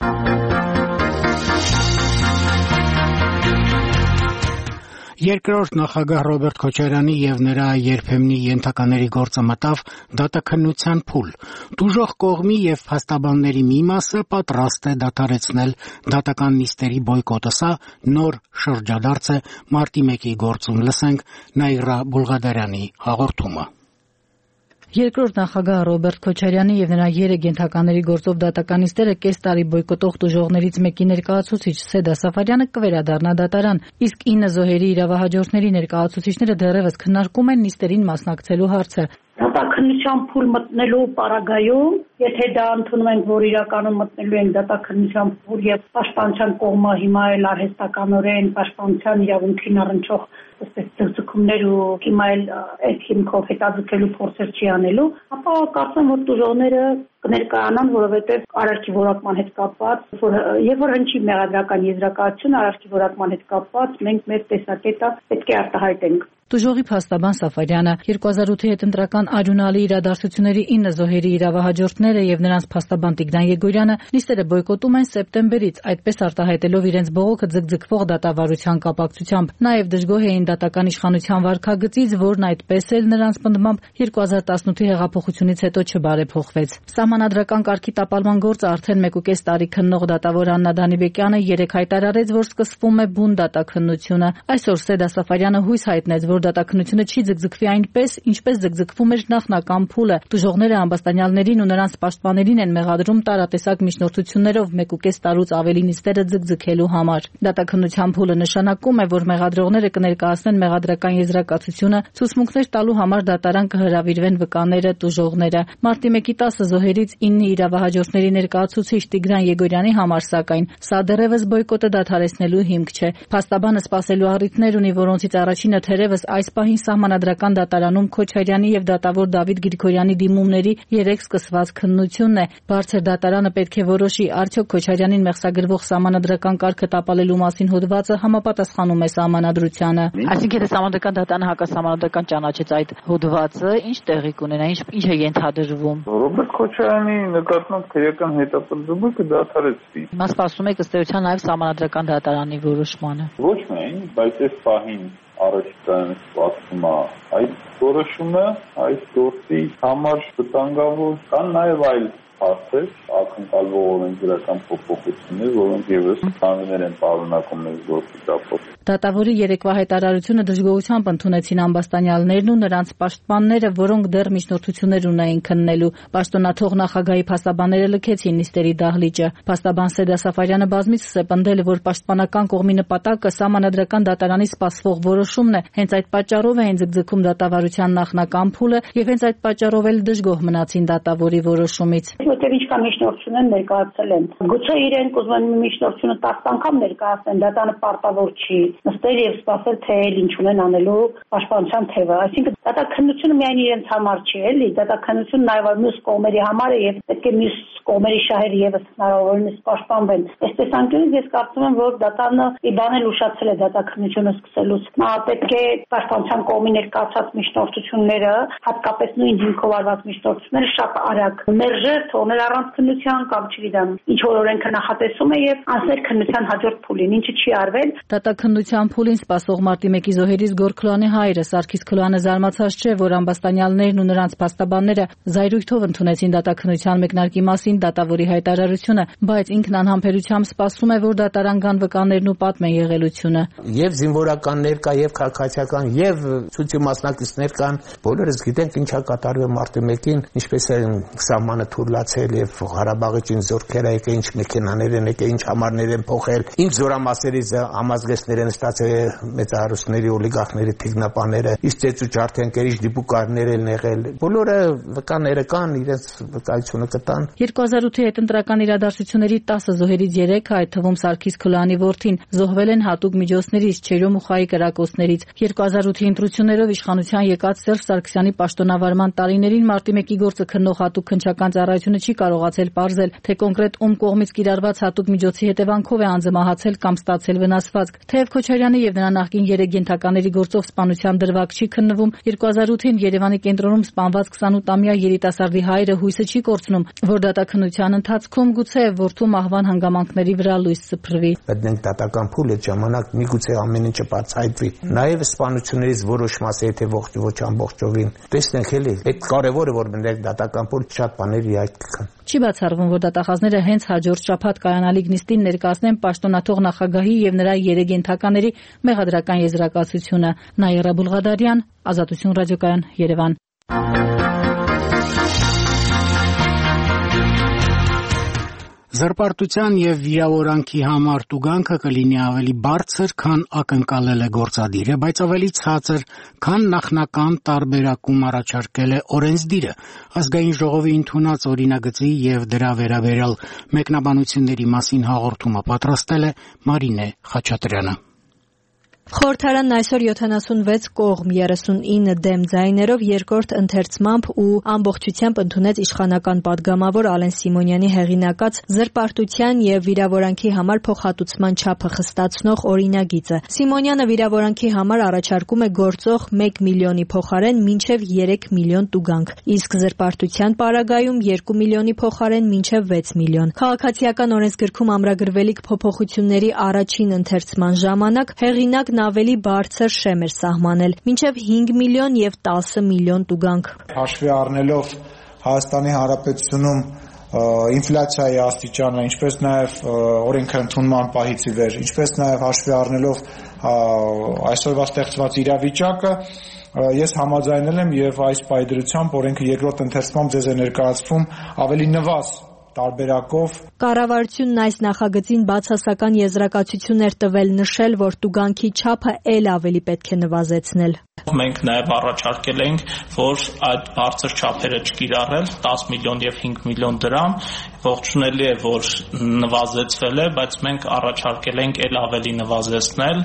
Երկրորդ նախագահ Ռոբերտ Քոչարյանի եւ նրա երբեմնի ենթակաների գործը մտավ դատաքննության փուլ։ Դուժող կողմի եւ փաստաբանների մի մասը պատրաստ է դադարեցնել դատական նիստերի բոյկոտը։ Սա նոր շրջադարձ է մարտի 1-ի գործում։ Լսենք Նաիրա Բուլղադարյանի հաղորդումը։
Երկրորդ նախագահ Ռոբերտ Քոչարյանի եւ նրա 3 ենթականների գործով դատական նիստերը կես տարի բոյկոտող տուժողներից մեկի ներկայացուցիչ Սեդա Սաֆարյանը կվերադառնա դատարան, իսկ 9 զոհերի իրավահաջորդների ներկայացուցիչները դեռևս քննարկում են նիստերին մասնակցելու հարցը։
Դատաքննության փուլ մտնելու պարագայում, եթե դա ընդունում ենք, որ իրականում մտնելու ենք դատաքննության փուլ եւ պաշտպանության կողմը հիմա էլ արհեստականորեն պաշտպանության իրավունքին առնչող այսպես ձգձգումներ ու հիմա էլ այդ հիմքով հետաձգելու փորձեր չի անելու, ապա կարծում եմ, որ տուժողները կներկայանան, որովհետեւ արարքի որակման հետ կապված, եւ որ հնչի մեղադրական եզրակացություն արարքի որակման հետ կապված, մենք մեր տեսակետը պետք է արտահայտենք։
Տուժողի փաստաբան Սաֆարյանը 2008-ի հետընտրական արյունալի իրադարձությունների 9 զոհերի իրավահաջորդները եւ նրանց փաստաբան Տիգրան Եգորյանը նիստերը բոյկոտում են սեպտեմբերից, այդպես արտահայտելով իրենց բողոքը ձգձգվող դատավարության կապակցությամբ։ Նաեւ դժգոհ էին դատական իշխանության վարքագծից, որն այդպես էլ նրանց պնդմամբ 2018-ի հեղափոխությունից հետո չբարեփոխվեց։ Սահմանադրական կարգի տապալման գործը արդեն 1.5 տարի քննող դատավոր Աննա Դանիբեկյանը երեկ հայտարարեց, որ սկսվում է բուն դատաքննությունը։ Այսօր Սեդա Սաֆարյանը հույս հայտնեց, որ դատաքննությունը չի ձգձգվի այնպես, ինչպես ձգձգվում էր նախնական փուլը։ Տուժողները ամբաստանյալներին ու նրանց պաշտպաներին են մեղադրում տարատեսակ միջնորդություններով 1.5 տարուց ավելի նիստերը ձգձգելու համար։ Դատաքննության փուլը նշանակում է, որ մեղադրողները կներկայացնեն մեղադրական եզրակացությունը, ցուցմունքներ տալու համար դատարան կհրավիրվեն վկաները, տուժողները։ Մարտի 1-ի 10 զոհերից 9 իրավահաջորդների ներկայացուցիչ Տիգրան Եգորյանի համար սակայն սա դեռևս բոյկոտը դադարեցնելու հիմք չէ։ Փաստաբանը սպասելու առիթներ ունի, որոնցից առաջինը թերևս այս պահին սահմանադրական դատարանում Քոչարյանի եւ դատավոր Դավիթ Գրիգորյանի դիմումների 3 սկսված քննությունն է։ Բարձր դատարանը պետք է որոշի, արդյոք Քոչարյանին մեղսագրվող սահմանադրական կարգը տապալելու մասին հոդվածը համապատասխանում է սահմանադրությանը։
Այսինքն եթե սահմանադրական դատարանը հակասահմանադրական ճանաչեց այդ հոդվածը, ինչ տեղի կունենա, ինչ է ենթադրվում։
Ռոբերտ Քոչարյանի նկատմամբ քրեական հետապնդումը կդադարեցվի։
Մաս սպասում եք ըստ էության նաև սահմանադրական դատարանի որոշմանը։
Ոչ միայն, բայց այս պահին առաջիկայում սպասվում է այդ որոշումը, այս գործի համար վտանգավոր կան նաև այլ հարցեր, ակնկալվող օրենսդրական փոփոխություններ, որոնք եւս քաններ են պարունակում այս գործի կապով։
Դատավորի երեկվա հայտարարությունը դժգոհությամբ ընդունեցին ամբաստանյալներն ու նրանց պաշտպանները, որոնք դեռ միջնորդություններ ունեին քննելու։ Պաշտոնաթող նախագահի փաստաբանները լքեցին նիստերի դահլիճը։ Փաստաբան Սեդա Սաֆարյանը բազմիցս է պնդել, որ պաշտպանական կողմի նպատակը սահմանադրական դատարանի սպասվող որոշումն է։ Հենց այդ պատճառով էին ձգձգում դատավարության նախնական փուլը եւ հենց այդ պատճառով էլ դժգոհ մնացին դատավորի որոշումից։
Որտեղ ինչքան միջնորդություն են ներկայացել են։ Գուցե իրենք ուզում են միջնորդությունը 10 անգամ ներկայացնեն, դա պարտավոր չի։ Նստել եւ սպասել, թե ինչ ունեն անելու պաշտպանության թևը։ Այսինքն դատաքննությունը միայն իրենց համար չի, էլի, դատաքննությունը նաեւ մյուս կողմերի համար է եւ պետք է մյուս կողմերի շահերը եւս հնարավորինս պաշտպանվեն։ Այս տեսանկյունից ես կարծում եմ, որ դատարանը ի բան էլ ուշացել է դատաքննությունը սկսելուց։ Նա պետք է պաշտպանության կողմի ներկայացած միջնորդությունները, հատկապես նույն հիմքով արված միջնորդությունները շատ արագ մերժեր, թողնել առանց քննության կամ չգիտեմ, ինչ որ օրենքը նախատեսում է եւ անցնել քննության հաջորդ փուլին, ինչը չի արվել։
Դատաքննության փուլին սպասող մարտի 1-ի զոհերից Գոր Քլոյանի հայրը Սարգիս Քլոյանը զարմացած չէ, որ ամբաստանյալներն ու նրանց փաստաբանները զայրույթով ընդունեցին դատաքննության մեկնարկի մասին դատավորի հայտարարությունը, բայց ինքն անհամբերությամբ սպասում է, որ դատարան գան վկաներն ու պատմեն եղելությունը։
Եվ զինվորականներ կա, եւ քաղաքացիական, եւ ցույցի մասնակիցներ կան, բոլորս գիտենք ինչա կատարվել մարտի 1-ին, ինչպես է սահմանը թույլացել եւ Ղարաբաղից ինչ զորքեր եկել, ինչ մեքենաներ են եկել, ինչ համարներ են փոխել, ինչ զորամասերից համազգեստներ են ստացել մեծահարուստների օլիգարխների թիկնապաները, իսկ ծեծու ջարդենկերի դիպուկարներ են եղել։ Բոլորը վկաները կան, իրենց վկայությունը կտան։
2008-ի հետընտրական իրադարձությունների 10 զոհերից 3-ը, այդ թվում Սարգիս Քլոյանի որդին, զոհվել են հատուկ միջոցներից, Չերյոմ ու Խայի կրակոցներից։ 2008-ի ընտրություններով իշխանության եկած Սերժ Սարգսյանի պաշտոնավարման տարիներին մարտի 1-ի գործը քննող հատուկ քննչական ծառայությունը չի կարողացել պարզել, թե կոնկրետ ում կողմից կիրառված հատուկ միջոցի հետևանքով է անձը մահացել կամ ստացել վնասվածք։ Թեև Քոչարյանի եւ նրա նախկին 3 ենթակաների գործով սպանության դրվագ չի քննվում, 2008-ին Երևանի կենտրոնում սպանված 28-ամյա երիտասարդի հայրը հույսը չի կորցնում, որ դատաքննության ընթացքում գուցե որդու մահվան հանգամանքների վրա լույս սփռվի։
Մտնենք դատական փուլ, այդ ժամանակ միգուցե ամեն ինչը բացահայտվի։ Նաեւ սպանություններից որոշ մասը եթե ողջ ոչ ամբողջովին տեսնենք էլի, այդ կարևորը որ մտնենք դատական փուլ շատ բաներ իհայտ կգան։
Չի բացառվում, որ դատախազները հենց հաջորդ շաբաթ կայանալիք նիստին ներկայացնեն պաշտոնաթող նախագահի եւ նրա 3 ենթակաների մեղադրական եզրակացությունը։ Նաիրա Բուլղադարյան, Ազատություն ռադիոկայան, Երևան։
Զրպարտության եւ վիրավորանքի համար տուգանքը կլինի ավելի բարձր, քան ակնկալել է գործադիրը, բայց ավելի ցածր, քան նախնական տարբերակում առաջարկել է օրենսդիրը։ Ազգային ժողովի ընդունած օրինագծի եւ դրա վերաբերյալ մեկնաբանությունների մասին հաղորդումը պատրաստել է Մարինե Խաչատրյանը։
Խորհրդարանն այսօր 76 կողմ 39 դեմ ձայներով երկրորդ ընթերցմամբ ու ամբողջությամբ ընդունեց իշխանական պատգամավոր Ալեն Սիմոնյանի հեղինակած զրպարտության եւ վիրավորանքի համար փոխհատուցման չափը խստացնող օրինագիծը։ Սիմոնյանը վիրավորանքի համար առաջարկում է գործող 1 միլիոնի փոխարեն մինչեւ 3 միլիոն տուգանք, իսկ զրպարտության պարագայում 2 միլիոնի փոխարեն մինչեւ 6 միլիոն։ Քաղաքացիական օրենսգրքում ամրագրվելիք փոփոխությունների առաջին ընթերցման ժամանակ հեղինակ ավելի բարձր շեմ էր սահմանել, մինչև 5 միլիոն եւ 10 միլիոն տուգանք։
Հաշվի առնելով Հայաստանի Հանրապետությունում ինֆլյացիայի աստիճանը, ինչպես նաեւ օրենքը ընդունման պահից ի վեր, ինչպես նաեւ հաշվի առնելով այսօրվա ստեղծված իրավիճակը, ես համաձայնել եմ եւ այս պայդրությամբ օրենքը երկրորդ ընթերցմամբ ձեզ է ներկայացվում ավելի նվազ տարբերակով։
Կառավարությունն այս նախագծին բացասական եզրակացություններ տվել, նշել, որ տուգանքի չափը ել ավելի պետք է նվազեցնել։
Մենք նաև առաջարկել ենք, որ այդ բարձր չափերը չկիրառել 10 միլիոն եւ 5 միլիոն դրամ, ողջունելի է, որ նվազեցվել է, բայց մենք առաջարկել ենք ել ավելի նվազեցնել։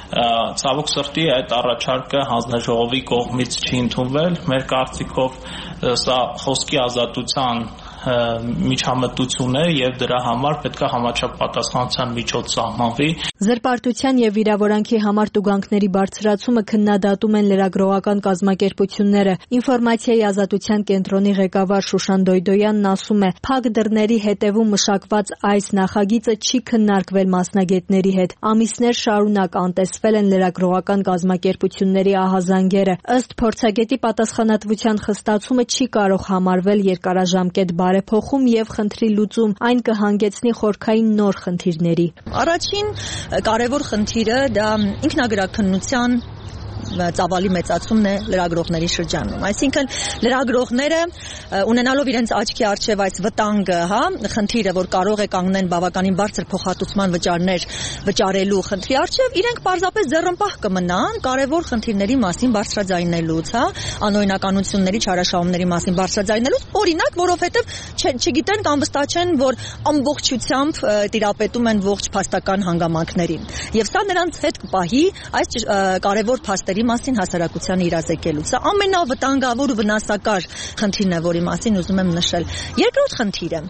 Ցավոք սրտի այդ առաջարկը հանձնաժողովի կողմից չի ընդունվել։ Մեր կարծիքով սա խոսքի ազատության միջամտություն է եւ դրա համար պետք է համաչափ պատասխանատվության միջոց սահմանվի։
Զրպարտության եւ վիրավորանքի համար տուգանքների բարձրացումը քննադատում են լրագրողական կազմակերպությունները։ Ինֆորմացիայի ազատության կենտրոնի ղեկավար Շուշան Դոյդոյանն ասում է, փակ դռների հետևում մշակված այս նախագիծը չի քննարկվել մասնագետների հետ։ Ամիսներ շարունակ անտեսվել են լրագրողական կազմակերպությունների ահազանգերը։ Ըստ փորձագետի պատասխանատվության խստացումը չի կարող համարվել երկարաժամկետ բարեփոխում եւ խնդրի լուծում, այն կհանգեցնի խորքային նոր խնդիրների։
Առաջին կարևոր խնդիրը դա ինքնագրաքննության ծավալի մեծացումն է լրագրողների շրջանում։ Այսինքն լրագրողները ունենալով իրենց աչքի առջև այս վտանգը, խնդիրը, որ կարող է կանգնեն բավականին բարձր փոխհատուցման վճարներ վճարելու խնդրի առջև, իրենք պարզապես ձեռնպահ կմնան կարևոր խնդիրների մասին բարձրաձայնելուց, անօրինականությունների, չարաշահումների մասին բարձրաձայնելուց, օրինակ, որովհետև չգիտեն կամ վստահ չեն, որ ամբողջությամբ տիրապետում են ողջ փաստական հանգամանքներին։ Եվ սա նրանց հետ կպահի այս կարևոր փաստերի մասին հասարակության իրազեկելուց։ Սա ամենավտանգավոր ու վնասակար խնդիրն է, որի մասին ուզում եմ նշել։ Երկրորդ խնդիրը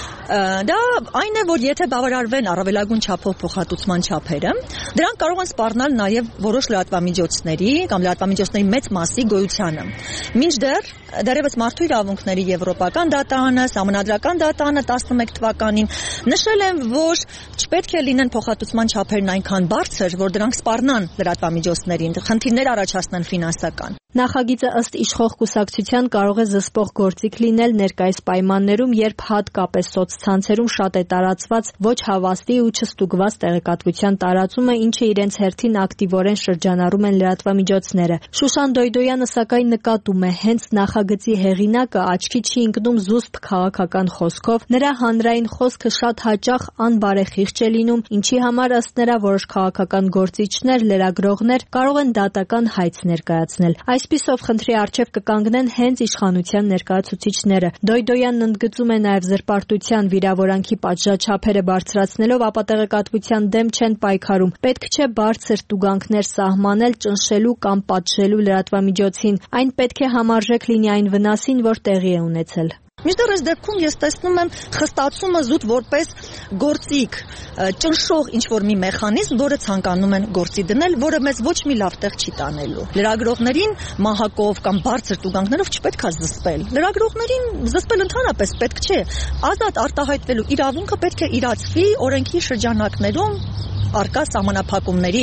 դա այն է, որ եթե բավարարվեն առավելագույն չափով փոխհատուցման չափերը, դրանք կարող են սպառնալ նաև որոշ լրատվամիջոցների կամ լրատվամիջոցների մեծ մասի գոյությանը։ Մինչդեռ դեռևս մարդու իրավունքների եվրոպական դատարանը, սահմանադրական դատարանը 11 թվականին նշել են, որ չպետք է լինեն փոխհատուցման չափերն այնքան բարձր, որ դրանք սպառնան լրատվամիջոցներին, խնդիրներ առաջացնեն ֆինանսական։
Նախագիծը ըստ իշխող կուսակցության կարող է զսպող գործիք լինել ներկայիս պայմաններում, երբ հատկապես սոցցանցերում շատ է տարածված ոչ հավաստի ու չստուգված տեղեկատվության տարածումը, ինչը իրենց հերթին ակտիվորեն շրջանառում են լրատվամիջոցները։ Շուշան Դոյդոյանը սակայն նկատում է, հենց նախագծի հեղինակը աչքի չի ընկնում զուսպ քաղաքական խոսքով, նրա հանրային խոսքը շատ հաճախ անբարեխիղճ է լինում, ինչի համար ըստ նրա որոշ քաղաքական գործիչներ, լրագրողներ կարող են դատական հայց ներկայացնել։ Այսպիսով խնդրի առջև կկանգնեն հենց իշխանության ներկայացուցիչները։ Դոյդոյանն ընդգծում է նաև զրպարտության վիրավորանքի պատժաչափերը բարձրացնելով ապատեղեկատվության դեմ չեն պայքարում։ Պետք չէ բարձր տուգանքներ սահմանել ճնշելու կամ պատժելու լրատվամիջոցին։ Այն պետք է համարժեք լինի այն վնասին, որ տեղի է ունեցել։
Մինչդեռ այս դեպքում ես տեսնում եմ խստացումը զուտ որպես գործիք, ճնշող ինչ-որ մի մեխանիզմ, որը ցանկանում են գործի դնել, որը մեզ ոչ մի լավ տեղ չի տանելու։ Լրագրողներին մահակով կամ բարձր տուգանքներով չպետք է զսպել։ Լրագրողներին զսպել ընդհանրապես պետք չէ։ Ազատ արտահայտվելու իրավունքը պետք է իրացվի օրենքի շրջանակներում առկա սահմանափակումների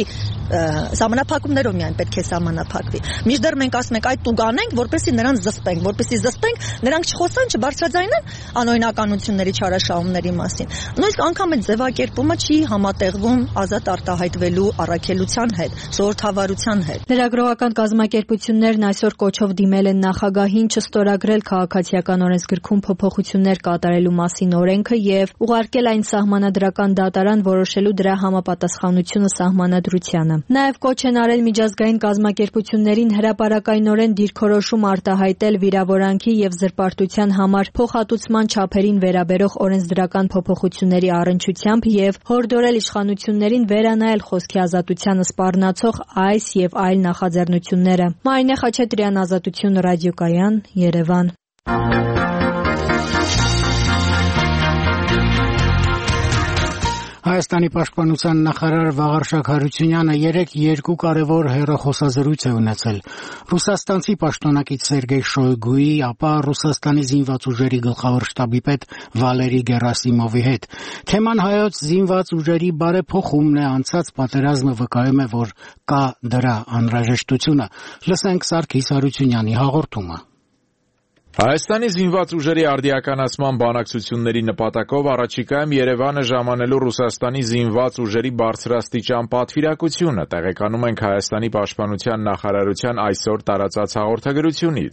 Սահմանափակումներով միայն պետք է սահմանափակվի։ Մինչդեռ մենք ասում ենք այդ տուգանենք, որպեսզի նրանց զսպենք, նրանք չխոսան, չբարձրաձայնեն անօրինականությունների, չարաշահումների մասին։ Նույնիսկ անգամ այդ ձևակերպումը չի համատեղվում ազատ արտահայտվելու առաքելության հետ, ժողովրդավարության հետ։
Լրագրողական կազմակերպություններն այսօր կոչով դիմել են նախագահին չստորագրել քաղաքացիական օրենսգրքում փոփոխություններ կատարելու մասին օրենքը եւ ուղարկել այն սահմանադրական դատարան որոշելու դրա համապատասխանությունը սահմանադրությանը։ Նաեւ կոչ են արել միջազգային կազմակերպություններին հրապարակայնորեն դիրքորոշում արտահայտել վիրավորանքի եւ զրպարտության համար փոխհատուցման չափերին վերաբերող օրենսդրական փոփոխությունների առնչությամբ եւ հորդորել իշխանություններին վերանայել խոսքի ազատությանը սպառնացող այս եւ այլ նախաձեռնությունները։ Մարինե Խաչատրյան, Ազատություն ռադիոկայան, Երևան։
Հայաստանի պաշտպանության նախարար Վաղարշակ Հարությունյանը երեկ երկու կարևոր հեռախոսազրույց է ունեցել ռուսաստանցի պաշտոնակից Սերգեյ Շոյգուի, ապա Ռուսաստանի զինված ուժերի գլխավոր շտաբի պետ Վալերի Գերասիմովի հետ։ Թեման հայոց զինված ուժերի բարեփոխումն է, անցած պատերազմը վկայում է, որ կա դրա անհրաժեշտությունը։ Լսենք Սարգիս Հարությունյանի հաղորդումը։
Հայաստանի զինված ուժերի արդիականացման բանակցությունների նպատակով առաջիկայում Երևանը ժամանելու Ռուսաստանի զինված ուժերի բարձրաստիճան պատվիրակությունը, տեղեկանում ենք Հայաստանի պաշտպանության նախարարության այսօր տարածած հաղորդագրությունից։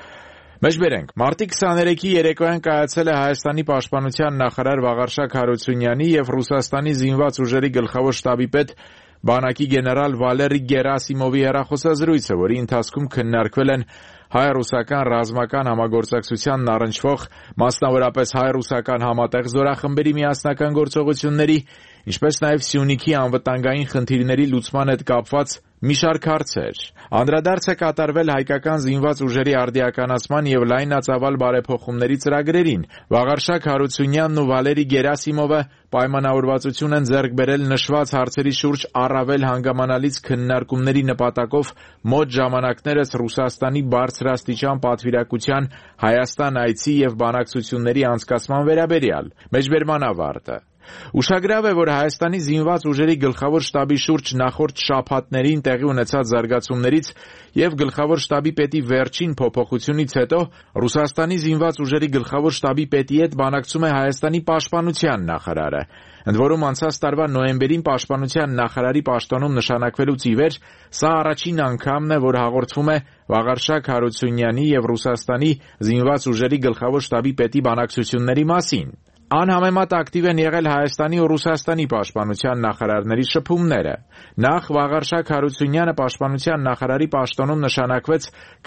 Մեջբերենք, մարտի 23-ի երեկոյան կայացել է Հայաստանի պաշտպանության նախարար Վաղարշակ Հարությունյանի եւ Ռուսաստանի զինված ուժերի գլխավոր շտաբի պետ բանակի գեներալ Վալերի Գերասիմովի հեռախոսազրույցը, որի ընթացքում քննարկվել են հայ-ռուսական ռազմական համագործակցությանն առնչվող, մասնավորապես հայ-ռուսական համատեղ զորախմբերի միասնական գործողությունների, ինչպես նաև Սյունիքի անվտանգային խնդիրների լուծման հետ կապված մի շարք հարցեր։ Անդրադարձ է կատարվել հայկական զինված ուժերի արդիականացման եւ լայնածավալ բարեփոխումների ծրագրերին։ Վաղարշակ Հարությունյանն ու Վալերի Գերասիմովը պայմանավորվածություն են ձեռք բերել նշված հարցերի շուրջ առավել հանգամանալից քննարկումների նպատակով մոտ ժամանակներս Ռուսաստանի բարձրաստիճան պատվիրակության Հայաստան այցի եւ բանակցությունների անցկացման վերաբերյալ։ Մեջբերման ավարտը։ Ուշագրավ է, որ Հայաստանի զինված ուժերի գլխավոր շտաբի շուրջ նախորդ շաբաթներին տեղի ունեցած զարգացումներից եւ գլխավոր շտաբի պետի վերջին փոփոխությունից հետո Ռուսաստանի զինված ուժերի գլխավոր շտաբի պետի հետ բանակցում է Հայաստանի պաշտպանության նախարարը։ Ընդ որում անցած տարվա նոյեմբերին պաշտպանության նախարարի պաշտոնում նշանակվելուց ի վեր սա առաջին անգամն է, որ հաղորդվում է Վաղարշակ Հարությունյանի եւ Ռուսաստանի զինված ուժերի գլխավոր շտաբի պետի բանակցությունների մասին։ Անհամեմատ ակտիվ են եղել Հայաստանի ու Ռուսաստանի պաշտպանության նախարարների շփումները։ Նախ Վաղարշակ Հարությունյանը պաշտպանության նախարարի պաշտոնում նշանակվեց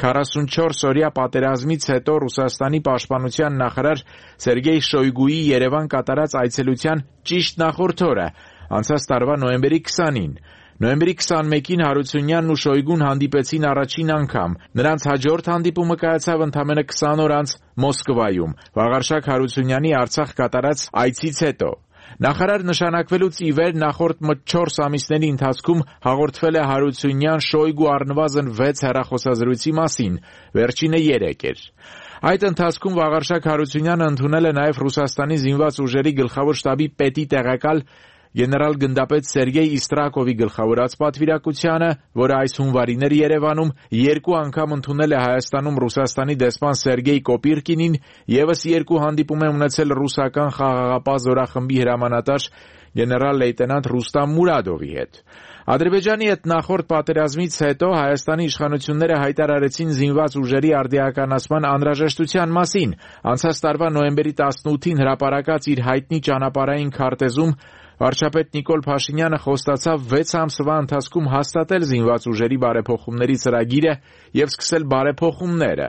44-օրյա պատերազմից հետո Ռուսաստանի պաշտպանության նախարար Սերգեյ Շոյգուի Երևան կատարած այցելության ճիշտ նախորդ օրը, անցած տարվա նոյեմբերի 20-ին։ Նոյեմբերի 21-ին Հարությունյանն ու Շոյգուն հանդիպեցին առաջին անգամ։ Նրանց հաջորդ հանդիպումը կայացավ ընդամենը 20 օր անց Մոսկվայում, Վաղարշակ Հարությունյանի Արցախ կատարած այցից հետո։ Նախարար նշանակվելուց ի վեր նախորդ 4 ամիսների ընթացքում հաղորդվել է Հարությունյան Շոյգու առնվազն 6 հեռախոսազրույցի մասին, վերջինը 3 էր։ Այդ ընթացքում Վաղարշակ Հարությունյանը ընդունել է նաև Ռուսաստանի զինված ուժերի գլխավոր շտաբի պետի տեղակալ գեներալ գնդապետ Սերգեյ Իստրակովի գլխավորած պատվիրակությանը, որը այս հունվարին էր Երևանում, 2 անգամ ընդունել է Հայաստանում Ռուսաստանի դեսպան Սերգեյ Կոպիրկինին, եւս 2 հանդիպում է ունեցել ռուսական խաղաղապահ զորախմբի հրամանատար գեներալ լեյտենանտ Ռուստամ Մուրադովի հետ։ Ադրբեջանի հետ նախորդ պատերազմից հետո Հայաստանի իշխանությունները հայտարարեցին զինված ուժերի արդիականացման անհրաժեշտության մասին։ Անցած տարվա նոյեմբերի 18-ին հրապարակած իր հայտնի ճանապարհային քարտեզում վարչապետ Նիկոլ Փաշինյանը խոստացավ 6 ամսվա ընթացքում հաստատել զինված ուժերի բարեփոխումների ծրագիրը եւ սկսել բարեփոխումները։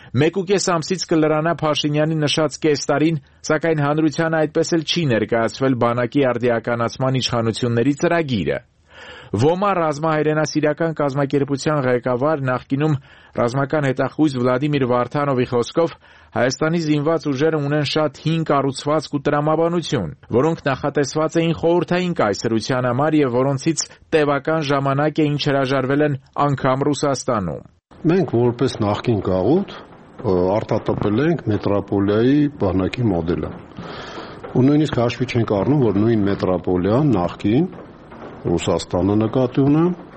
1.5 ամսից կլրանա Փաշինյանի նշած կես տարին, սակայն հանրությանը այդպես էլ չի ներկայացվել բանակի արդիականացման իշխանությունների ծրագիրը։ ՈՄԱ ռազմահայրենասիրական կազմակերպության ղեկավար նախկինում ռազմական հետախույզ Վլադիմիր Վարդանովի խոսքով Հայաստանի զինված ուժերը ունեն շատ հին կառուցվածք ու տրամաբանություն, որոնք նախատեսված էին խորհրդային կայսրության համար եւ որոնցից տևական ժամանակ էին հրաժարվել են անգամ Ռուսաստանում։
Մենք որպես նախկին գաղութ արտատպել ենք մետրոպոլիայի բանակի մոդելը։ Ու նույնիսկ հաշվի չենք առնում, որ նույն մետրոպոլիան նախկին Ռուսաստանը նկատի ունեմ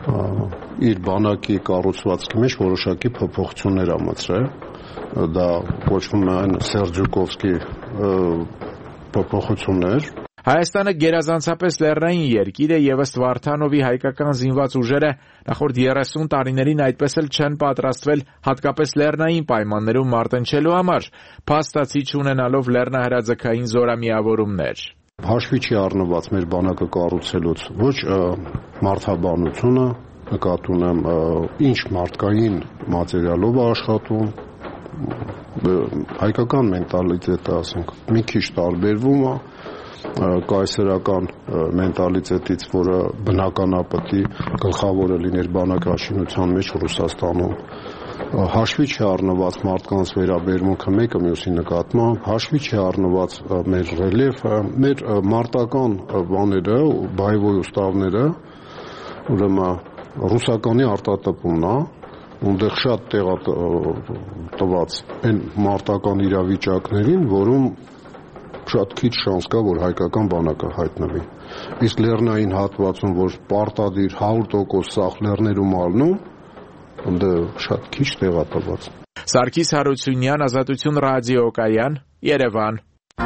իր բանակի կառուցվածքի մեջ որոշակի փոփոխություններ ամացրել։ Դա կոչվում է այն Սերջուկովսկի փոփոխություններ։
Հայաստանը գերազանցապես լեռնային երկիր է եւ ըստ Վարդանովի հայկական զինված ուժերը նախորդ 30 տարիներին այդպես էլ չեն պատրաստվել հատկապես լեռնային պայմաններում մարտնչելու համար, փաստացի չունենալով լեռնահրաձգային զորամիավորումներ։
Հաշվի չի առնված մեր բանակը կառուցելուց ոչ մարդաբանությունը, նկատի ունեմ ինչ մարդկային մատերիալով է աշխատում, հայկական մենտալիտետը, ասենք, մի քիչ տարբերվում է կայսերական մենտալիտետից, որը բնականապետի գլխավորը լիներ բանակաշինության մեջ Ռուսաստանում։ Հաշվի չի առնված մարդկանց վերաբերմունքը մեկը մյուսի նկատմամբ, հաշվի չի առնված մեր ռելիեֆը, մեր մարտական բաները, բայվոյ ուստավները, ուրեմն ռուսականի արտատպումն է, ունդեղ շատ տեղատված այն մարտական իրավիճակներին, որում շատ քիչ շանս կա, որ հայկական բանակը հայտնվի։ Իսկ լեռնային հատվածում, որ պարտադիր 100% սաղ լեռներում ալնում, ընդ շատ քիչ տեղատված։
Սարգիս Հարությունյան, Ազատություն ռադիոկայան, Երևան։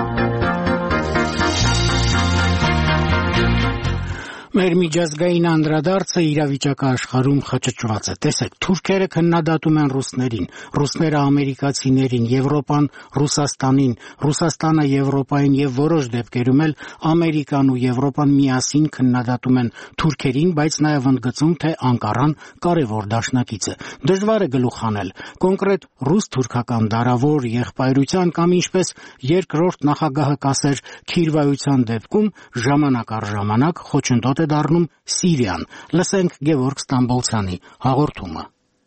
Մեր միջազգային անդրադարձը իրավիճակը աշխարհում խճճված է։ Տեսեք, թուրքերը քննադատում են ռուսներին, ռուսները ամերիկացիներին, Եվրոպան Ռուսաստանին, Ռուսաստանը Եվրոպային եւ որոշ դեպքերում էլ Ամերիկան ու Եվրոպան միասին քննադատում են թուրքերին, բայց նաեւ ընդգծում, թե Անկարան կարևոր դաշնակից է։ Դժվար է գլուխ հանել կոնկրետ ռուս-թուրքական դարավոր եղբայրության կամ ինչպես երկրորդ նախագահը կասեր քիրվայության դեպքում ժամանակ առ ժամանակ խոչընդոտ դառնում Սիրիան։ Լսենք Գևորգ Ստամբոլցյանի հաղորդումը։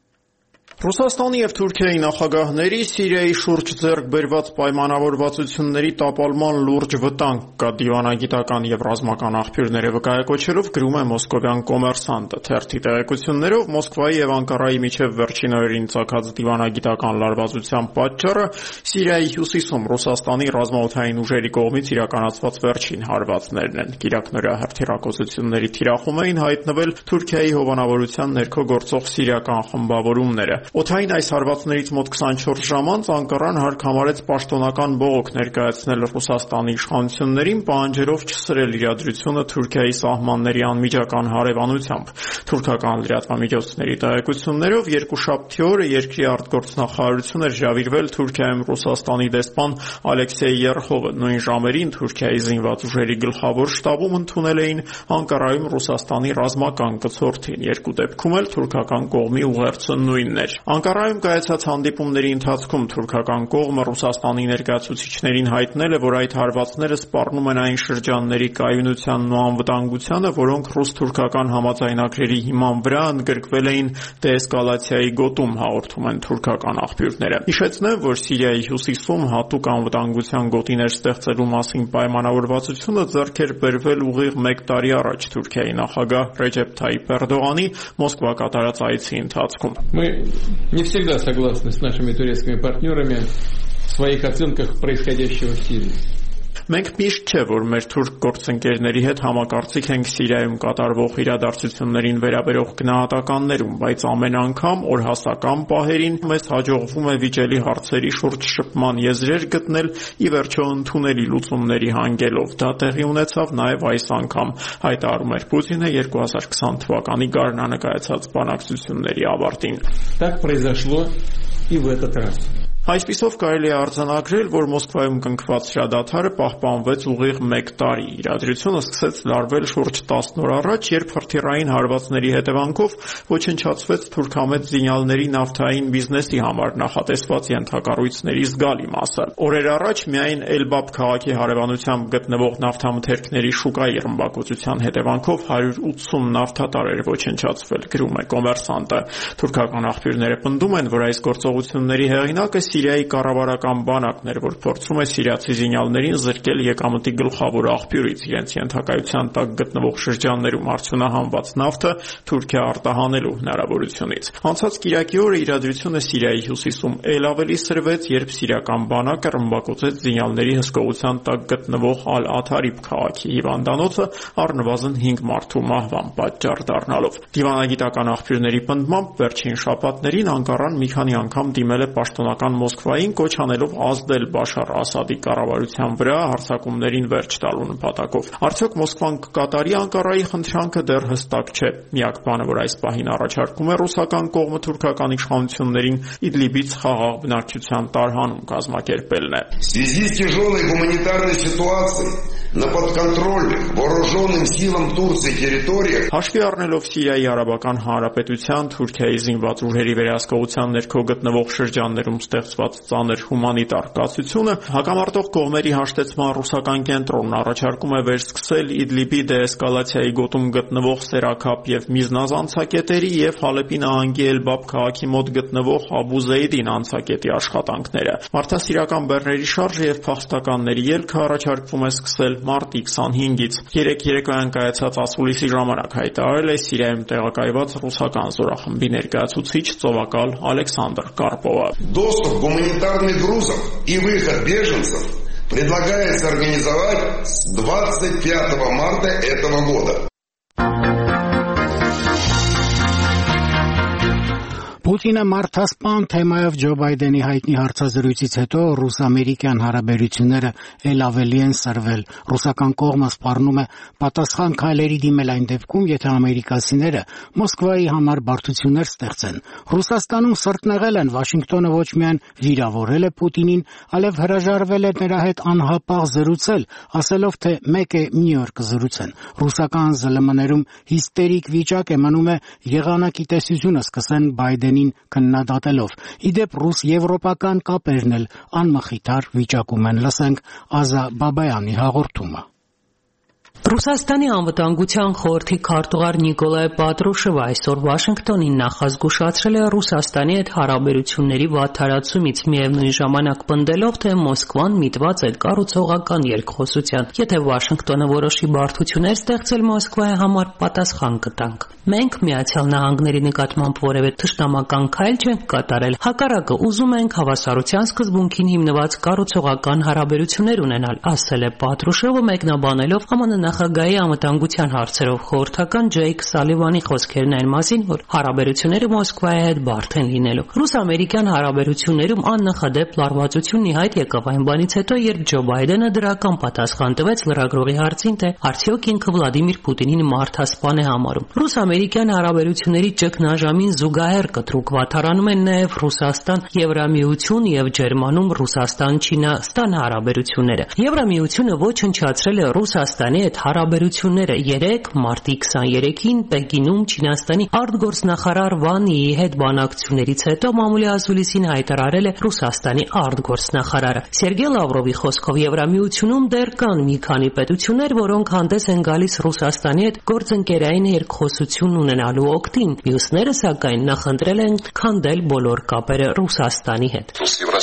Ռուսաստանի եւ Թուրքիայի նախագահների Սիրիայի շուրջ ձեռք բերված պայմանավորվածությունների տապալման լուրջ վտանգ կա դիվանագիտական եւ ռազմական աղբյուրները վկայակոչելով գրում է մոսկովյան Կոմերսանտը։ Թերթի տեղեկություններով Մոսկվայի եւ Անկարայի միջև վերջին օրերին ցակած դիվանագիտական լարվածության պատճառը Սիրիայի հյուսիսում Ռուսաստանի ռազմաօդային ուժերի կողմից իրականացված վերջին հարվածներն են։ Կիրակնորյա հրթիռակոծությունների թիրախում էին հայտնվել Թուրքիայի հովանավորության ներքո գործող սիրիական խմբավորումները։ Օդային այս հարվածներից մոտ 24 ժամ անց Անկարան հարկ համարեց պաշտոնական բողոք ներկայացնել Ռուսաստանի իշխանություններին, պահանջելով չսրել իրադրությունը Թուրքիայի սահմանների անմիջական հարևանությամբ։ Թուրքական լրատվամիջոցների տեղեկություններով երկուշաբթի օրը երկրի արտգործնախարարություն էր հրավիրվել Թուրքիայում Ռուսաստանի դեսպան Ալեքսեյ Երխովը։ Նույն ժամերին Թուրքիայի զինված ուժերի գլխավոր շտաբում ընդունել էին Անկարայում Ռուսաստանի ռազմական կցորդին։ Երկու դեպքում էլ թուրքական կողմի ուղերձը նույնն էր։ Անկարայում կայացած հանդիպումների ընթացքում թուրքական կողմը Ռուսաստանի ներկայացուցիչներին հայտնել է, որ այդ հարվածները սպառնում են այն շրջանների կայունությանն ու անվտանգությանը, որոնք ռուս-թուրքական համաձայնագրերի հիման վրա ընդգրկվել էին դեէսկալացիայի գոտում, հաղորդում են թուրքական աղբյուրները։ Հիշեցնեմ, որ Սիրիայի հյուսիսում հատուկ անվտանգության գոտիներ ստեղծելու մասին պայմանավորվածությունը ձեռք էր բերվել ուղիղ 1 տարի առաջ Թուրքիայի նախագահ Ռեջեփ Թայիփ Էրդողանի Մոսկվա կատարած այցի ընթացքում։
Не всегда согласны с нашими турецкими партнерами в своих оценках происходящего в Сирии.
Մենք միշտ չէ, որ մեր թուրք գործընկերների հետ համակարծիք ենք Սիրիայում կատարվող իրադարձություններին վերաբերող գնահատականներում, բայց ամեն անգամ օրհասական պահերին մեզ հաջողվում է վիճելի հարցերի շուրջ շփման եզրեր գտնել, ի վերջո ընդունելի լուծումների հանգելով։ Դա տեղի ունեցավ նաև այս անգամ, հայտարարում էր Պուտինը 2020 թվականի գարնանկայացած բանակցությունների ավարտին։
Так произошло и в этот раз.
Այսպիսով կարելի է արձանագրել, որ Մոսկվայում կնքված հրադադարը պահպանվեց ուղիղ 1 տարի։ Իրադրությունը սկսեց լարվել շուրջ 10 օր առաջ, երբ հրթիռային հարվածների հետևանքով ոչնչացվեց թուրքամետ զինյալների նավթային բիզնեսի համար նախատեսված ենթակառույցների զգալի մասը։ Օրեր առաջ միայն Էլբաբ քաղաքի հարևանությամբ գտնվող նավթամթերքների շուկայի ռմբակոծության հետևանքով 180 նավթատար էր ոչնչացվել, գրում է Կոմերսանտը։ Թուրքական աղբյուրները պնդում են, որ այս գործողությունների հեղինակը Սիրիայի կառավարական բանակն էր, որ փորձում է սիրիացի զինյալներին զրկել եկամտի գլխավոր աղբյուրից, իրենց ենթակայության տակ գտնվող շրջաններում արդյունահանված նավթը Թուրքիա արտահանելու հնարավորությունից։ Անցած կիրակի օրը իրադրությունը Սիրիայի հյուսիսում էլ ավելի սրվեց, երբ սիրիական բանակը ռմբակոծեց զինյալների հսկողության տակ գտնվող Ալ-Աթարիբ քաղաքի հիվանդանոցը, առնվազն 5 մարդու մահվան պատճառ դառնալով։ Դիվանագիտական աղբյուրների պնդմամբ վերջին շաբաթներին Անկարան մի քանի անգամ դիմել է պաշտոնական Մոսկվային, կոչ անելով ազդել Բաշար Ասադի կառավարության վրա հարձակումներին վերջ տալու նպատակով։ Արդյոք Մոսկվան կկատարի Անկարայի խնդրանքը դեռ հստակ չէ։ Միակ բանը, որ այս պահին առաջարկում է ռուսական կողմը թուրքական իշխանություններին Իդլիբից խաղաղ բնակչության տարհանում կազմակերպելն է։
В связи с тяжелой гуманитарной ситуацией на подконтрольных вооруженным силам Турции территориях
Հաշվի առնելով Սիրիայի Արաբական Հանրապետության, Թուրքիայի զինված ուժերի վերահսկողության ներքո գտնվող շրջաններում ստեղծված ծանր հումանիտար կացությունը, հակամարտող կողմերի հաշտեցման ռուսական կենտրոնն առաջարկում է վերսկսել Իդլիբի դեէսկալացիայի գոտում գտնվող Սերաքապ եւ Միզնազ անցակետերի եւ Հալեպի նահանգի Էլբաբ քաղաքի մոտ գտնվող Աբու Զեյդին անցակետի աշխատանքները։ Մարդասիրական բեռների շարժը եւ փախստականների ելքը առաջարկվում է սկսել մարտի 25-ից։ Երեք երեկոյան կայացած ասուլիսի ժամանակ հայտարարել է Սիրիայում տեղակայված ռուսական զորախմբի ներկայացուցիչ ծովակալ Ալեքսանդր Կարպովը։
Доступ гуманитарных грузов и выход беженцев предлагается организовать с 25 марта этого года.
Պուտինը մարդասպան թեմայով Ջո Բայդենի հայտնի հարցազրույցից հետո ռուս-ամերիկյան հարաբերությունները էլ ավելի են սրվել։ Ռուսական կողմը սպառնում է պատասխան քայլերի դիմել այն դեպքում, եթե ամերիկացիները Մոսկվայի համար բարդություններ ստեղծեն։ Ռուսաստանում սրտնեղել են, Վաշինգտոնը ոչ միայն վիրավորել է Պուտինին, այլև հրաժարվել է նրա հետ անհապաղ զրուցել, ասելով, թե մեկ է մի օր կզրուցեն։ Ռուսական ԶԼՄ-ներում հիստերիկ վիճակ է, մնում է եղանակի տեսությունը սկսեն Բայդենին քննադատելով։ Իդեպ ռուս-եվրոպական կապերն էլ անմխիթար վիճակում են։ Լսենք Ազա Բաբայանի հաղորդումը։
Ռուսաստանի անվտանգության խորհրդի քարտուղար Նիկոլայ Պատրուշևը այսօր Վաշինգտոնին նախազգուշացրել է Ռուսաստանի հետ հարաբերությունների վատթարացումից, միևնույն ժամանակ պնդելով, թե Մոսկվան միտված է կառուցողական երկխոսության։ Եթե Վաշինգտոնը որոշի բարդություններ ստեղծել Մոսկվայի համար, պատասխան կտանք։ Մենք Միացյալ Նահանգների նկատմամբ որևէ թշնամական քայլ չենք կատարել։ Հակառակը, ուզում ենք հավասարության սկզբունքին հիմնված կառուցողական հարաբերություններ ունենալ, ասել է Պատրուշևը, մեկնաբանելով ԱՄՆ նախագահի անվտանգության հարցերով խորհրդական Ջեյք Սալիվանի խոսքերն այն մասին, որ հարաբերությունները Մոսկվայի հետ բարդ են լինելու։ Ռուս-ամերիկյան հարաբերություններում աննախադեպ լարվածությունն ի հայտ եկավ այն բանից հետո, երբ Ջո Բայդենը դրական պատասխան տվեց լրագրողի հարցին, թե արդյոք ինքը Վլադիմիր Պուտինին մարդասպան է համարում։ Ռուս-ամերիկյան հարաբերությունների ճգնաժամին զուգահեռ կտրուկ վատթարանում են նաև Ռուսաստան, Եվրամիություն եւ Ջերմանում Ռուսաստան-Չինաստան հարաբերությունները։ Եվրամիությունը ոչնչացրել է Ռուսաստանի հետ հարաբերությունները 3 մարտի 23-ին Պեկինում Չինաստանի արտգործնախարար Վան Յիի հետ բանակցություններից հետո մամուլի ասուլիսին հայտարարել է Ռուսաստանի արտգործնախարարը։ Սերգեյ Լավրովի խոսքով Եվրամիությունում դեռ կան մի քանի պետություններ, որոնք հանդես են գալիս Ռուսաստանի հետ գործընկերային երկխոսություն ունենալու օգտին։ Մյուսները, սակայն, նախընտրել են քանդել բոլոր կապերը Ռուսաստանի հետ։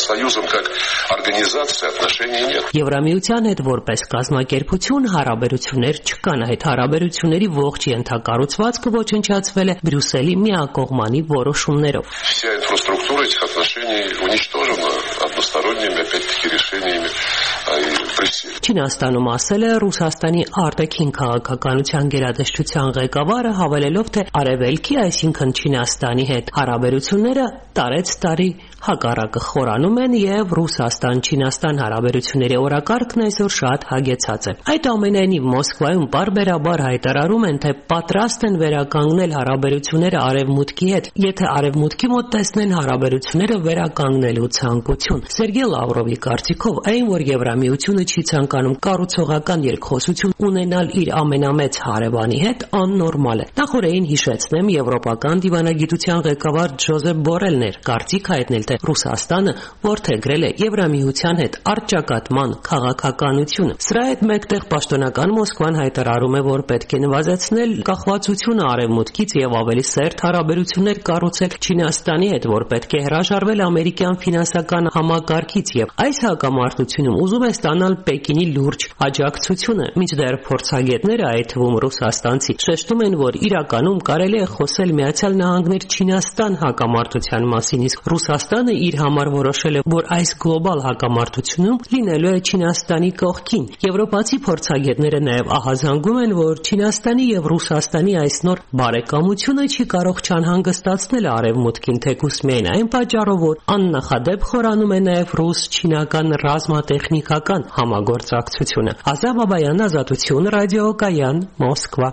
Եվրամիության հետ որպես կազմակերպություն հարաբերություններ չկան, այդ հարաբերությունների ողջ ենթակառուցվածքը ոչնչացվել է Բրյուսելի միակողմանի որոշումներով։
Вся инфраструктура этих отношений уничтожена односторонними, опять-таки, решениями Брюсселя.
Չինաստանում ասել է Ռուսաստանի արտաքին քաղաքականության գերատեսչության ղեկավարը, հավելելով, թե Արևելքի, այսինքն Չինաստանի հետ հարաբերությունները տարեց տարի հակառակը խորանում են եւ Ռուսաստան-Չինաստան հարաբերությունների օրակարգն այսօր շատ հագեցած է։ Այդ ամենայնիվ Մոսկվայում բարբերաբար հայտարարում են, թե պատրաստ են վերականգնել հարաբերությունները Արևմուտքի հետ, եթե Արևմուտքի մոտ տեսնեն հարաբերությունները վերականգնելու ցանկություն։ Սերգեյ Լավրովի կարծիքով, այն որ Եվրամիությունը չի ցանկանում կառուցողական երկխոսություն ունենալ իր ամենամեծ հարևանի հետ, աննորմալ է։ Նախորդին հիշեցնեմ, եվրոպական դիվանագիտության ղեկավար Ջոզեփ Բորելն էր կարծիք հայտնել, թե Ռուսաստանը որդեգրել է Եվրամիության հետ առճակատման քաղաքականությունը։ Սրա հետ մեկտեղ պաշտոնական Մոսկվան հայտարարում է, որ պետք է նվազեցնել կախվածությունը արևմուտքից եւ ավելի սերտ հարաբերություններ կառուցել Չինաստանի հետ, որ պետք է հրաժարվել ամերիկյան ֆինանսական համակարգից եւ այս հակամարտությունում ուզում է ստանալ Պեկինի լուրջ աջակցությունը։ Մինչդեռ փորձագետները, այդ թվում ռուսաստանցի, շեշտում են, որ իրականում կարելի է խոսել Միացյալ Նահանգներ-Չինաստան հակամարտության մասին, իսկ Ռուսաստանը իր համար որոշել է, որ այս գլոբալ հակամարտությունում լինելու է Չինաստանի կողքին։ Եվրոպացի փորձագետները նաև ահազանգում են, որ Չինաստանի եւ Ռուսաստանի այս նոր բարեկամությունը չի կարող չանհանգստացնել արևմուտքին, թեկուզ միայն այն պատճառով, որ աննախադեպ խորանում է նաև ռուս-չինական ռազմատեխնիկական համագործակցությունը։ Ազատ Բաբայան, Ազատություն, Ռադիոկայան, Մոսկվա։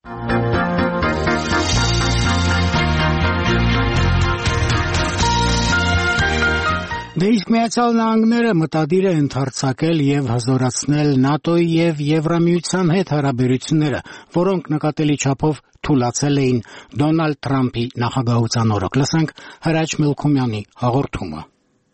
Դե իսկ Միացյալ Նահանգները մտադիր է ընդարձակել եւ հզորացնել ՆԱՏՕ-ի եւ Եվրամիության հետ հարաբերությունները, որոնք նկատելի չափով թուլացել էին Դոնալդ Թրամփի նախագահության օրոք։ Լսենք Հրաչ Մելքումյանի հաղորդումը։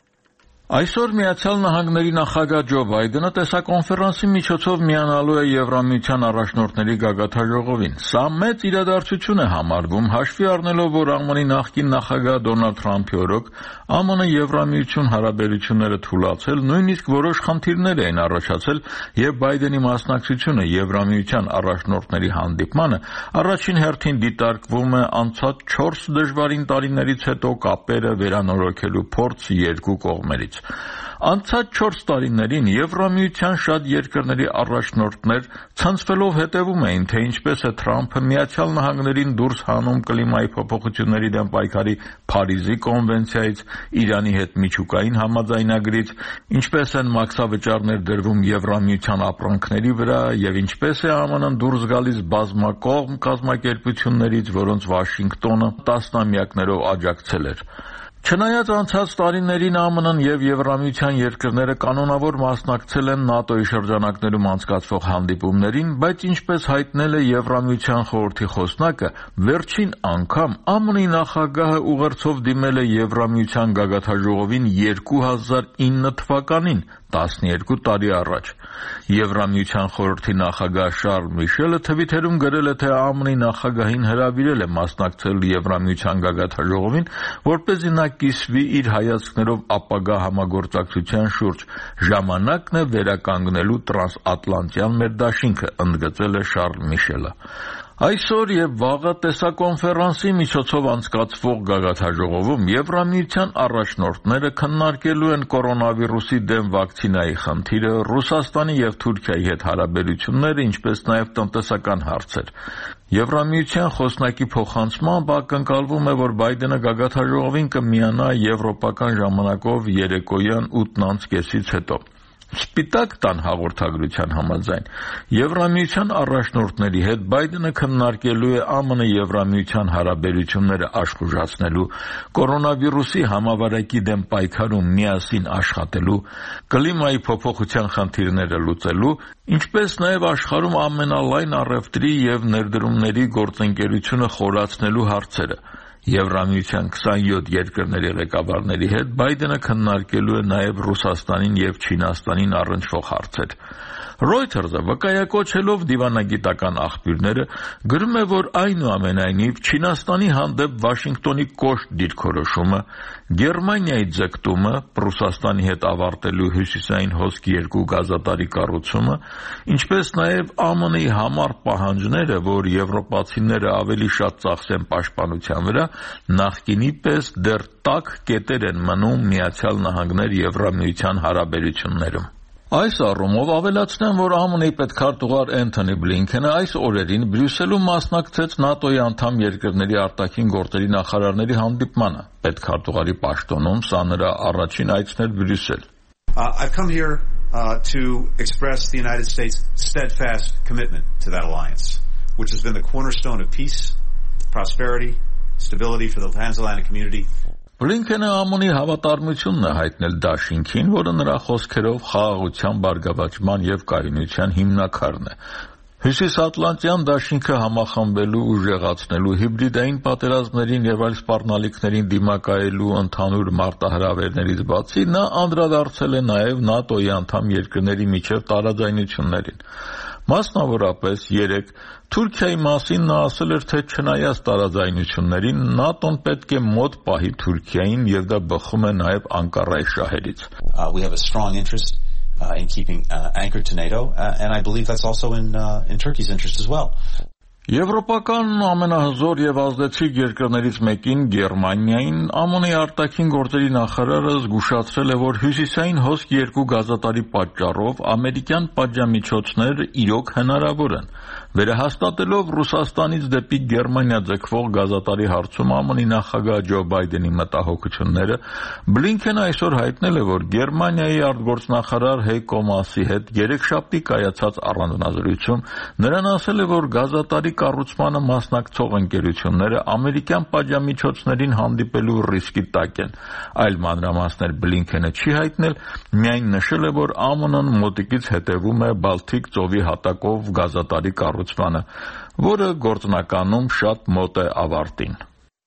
Այսօր Միացյալ Նահանգների նախագահ Ջո Բայդենը տեսակոնֆերանսի միջոցով միանալու է Եվրամիության առաջնորդների գագաթնաժողովին։ Սա մեծ իրադարձություն է համարվում, հաշվի առնելով, որ ԱՄՆ-ի նախկին նախագահ Դոնալդ Թրամփի օրոք ԱՄՆ Եվրամիություն հարաբերությունները թուլացել, նույնիսկ որոշ խնդիրներ էին առաջացել, եւ Բայդենի մասնակցությունը Եվրամիության առաջնորդների հանդիպմանը առաջին հերթին դիտարկվում է անցած 4 դժվարին տարիներից հետո կապերը վերանորոգելու փորձ երկու կողմերից։ Անցած 4 տարիներին Եվրամիության շատ երկրների առաջնորդներ ցանցվելով հետևում էին, թե ինչպես է Թրամփը Միացյալ Նահանգներին դուրս հանում կլիմայի փոփոխությունների դեմ պայքարի Փարիզի կոնվենցիայից, Իրանի հետ միջուկային համաձայնագրից, ինչպես են մաքսավճարներ դրվում Եվրամիության ապրանքների վրա եւ ինչպես է ԱՄՆ-ն դուրս գալիս բազմակողմ կազմակերպություններից, որոնց Վաշինգտոնը տասնամյակներով աջակցել էր։ Չնայած անցած տարիներին ԱՄՆ-ն եւ Եվրամիության երկրները կանոնավոր մասնակցել են ՆԱՏՕ-ի շրջանակներում անցկացվող հանդիպումներին, բայց ինչպես հայտնել է Եվրամիության խորհրդի խոսնակը, վերջին անգամ ԱՄՆ-ի նախագահը ուղերձով դիմել է Եվրամիության գագաթնաժողովին 2009 թվականին, 12 տարի առաջ։ Եվրամիության խորհրդի նախագահ Շարլ Միշելը թվիթերում գրել է, թե ԱՄՆ-ի նախագահին հրավիրել է մասնակցել Եվրամիության գագաթնաժողովին, որպեսզի նա կիսվի իր հայացքներով ապագա համագործակցության շուրջ։ Ժամանակն է վերականգնելու տրանսատլանտյան մեր դաշինքը, ընդգծել է Շարլ Միշելը։ Այսօր եւ վաղը տեսակոնֆերանսի միջոցով անցկացվող գագաթնաժողովում Եվրամիության առաջնորդները քննարկելու են կորոնավիրուսի դեմ վակցինայի խնդիրը, Ռուսաստանի եւ Թուրքիայի հետ հարաբերությունները, ինչպես նաեւ տնտեսական հարցեր։ Եվրամիության խոսնակի փոխանցմամբ ակնկալվում է, որ Բայդենը գագաթնաժողովին կմիանա եվրոպական ժամանակով երեկոյան 8:30-ից հետո։ Սպիտակ տան հաղորդագրության համաձայն Եվրամիության առաջնորդների հետ Բայդենը քննարկելու է ԱՄՆ Եվրամիության հարաբերությունները աշխուժացնելու, կորոնավիրուսի համավարակի դեմ պայքարում միասին աշխատելու, կլիմայի փոփոխության խնդիրները լուծելու, ինչպես նաև աշխարհում ամենալայն առևտրի եւ ներդրումների գործընկերությունը խորացնելու հարցերը։ Եվրամիության 27 երկրների ղեկավարների հետ Բայդենը քննարկելու է նաև Ռուսաստանին եւ Չինաստանին առնչվող հարցեր։ Reuters-ը վկայակոչելով դիվանագիտական աղբյուրները գրում է, որ այնուամենայնիվ Չինաստանի հանդեպ Վաշինգտոնի կոշտ դիրքորոշումը, Գերմանիայի ձգտումը, Ռուսաստանի հետ ավարտելու հյուսիսային հոսքի 2 գազատարի կառուցումը, ինչպես նաև ԱՄՆ-ի համառ պահանջները, որ եվրոպացիները ավելի շատ ծախսեն պաշտպանության վրա, նախկինի պես դեռ տաք կետեր են մնում Միացյալ Նահանգներ Եվրամիության հարաբերություններում։ Այս առումով ավելացնեմ, որ ԱՄՆ-ի պետքարտուղար Էնթոնի Բլինքենը այս օրերին Բրյուսելում մասնակցեց ՆԱՏՕ-ի անդամ երկրների արտաքին գործերի նախարարների հանդիպմանը։ Պետքարտուղարի պաշտոնում սա նրա առաջին այցն էր Բրյուսել։
I've come here to express the United States' steadfast commitment to that alliance, which has been the cornerstone of peace, prosperity, stability for the transatlantic community.
Բլինքենը ԱՄՆ-ի հավատարմությունն է հայտնել դաշինքին, որը նրա խոսքերով խաղաղության բարգավաճման եւ կայունության հիմնաքարն է։
Հյուսիսատլանտյան դաշինքը համախմբելու, ուժեղացնելու, հիբրիդային պատերազմներին եւ այլ սպառնալիքներին դիմակայելու ընդհանուր մարտահրավերներից բացի նա անդրադարձել է նաեւ ՆԱՏՕ-ի անդամ երկրների միջև տարաձայնություններին։ Մասնավորապես երեկ Թուրքիայի մասին նա ասել էր, թե չնայած տարաձայնություններին, ՆԱՏՕ-ն պետք է մոտ պահի Թուրքիային եւ դա բխում է նաեւ Անկարայի շահերից։
We have a strong interest in keeping anchored to NATO, and I believe that's also in Turkey's interest as well.
Եվրոպական ամենահզոր եւ ազդեցիկ երկրներից մեկին Գերմանիային ԱՄՆ-ի արտաքին գործերի նախարարը զգուշացրել է, որ հյուսիսային հոսք 2 գազատարի պատճառով ամերիկյան պատժամիջոցներ իրոք հնարավոր են։ Վերահաստատելով Ռուսաստանից դեպի Գերմանիա ձգվող գազատարի հարցում ԱՄՆ-ի նախագահ Ջո Բայդենի մտահոգությունները, Բլինքենը այսօր հայտնել է, որ Գերմանիայի արտգործնախարար Հեյկո Մասի հետ երեքշաբթի կայացած առանձնազրույցում նրան ասել է, որ գազատարի կառուցմանը մասնակցող ընկերությունները ամերիկյան պատժամիջոցներին հանդիպելու ռիսկի տակ են։ Այլ մանրամասներ Բլինքենը չի հայտնել, միայն նշել է, որ ԱՄՆ-ն մոտիկից հետևում է Բալթիկ ծովի հատակով գազատարի կառուցմանը, որը գործնականում շատ մոտ է ավարտին։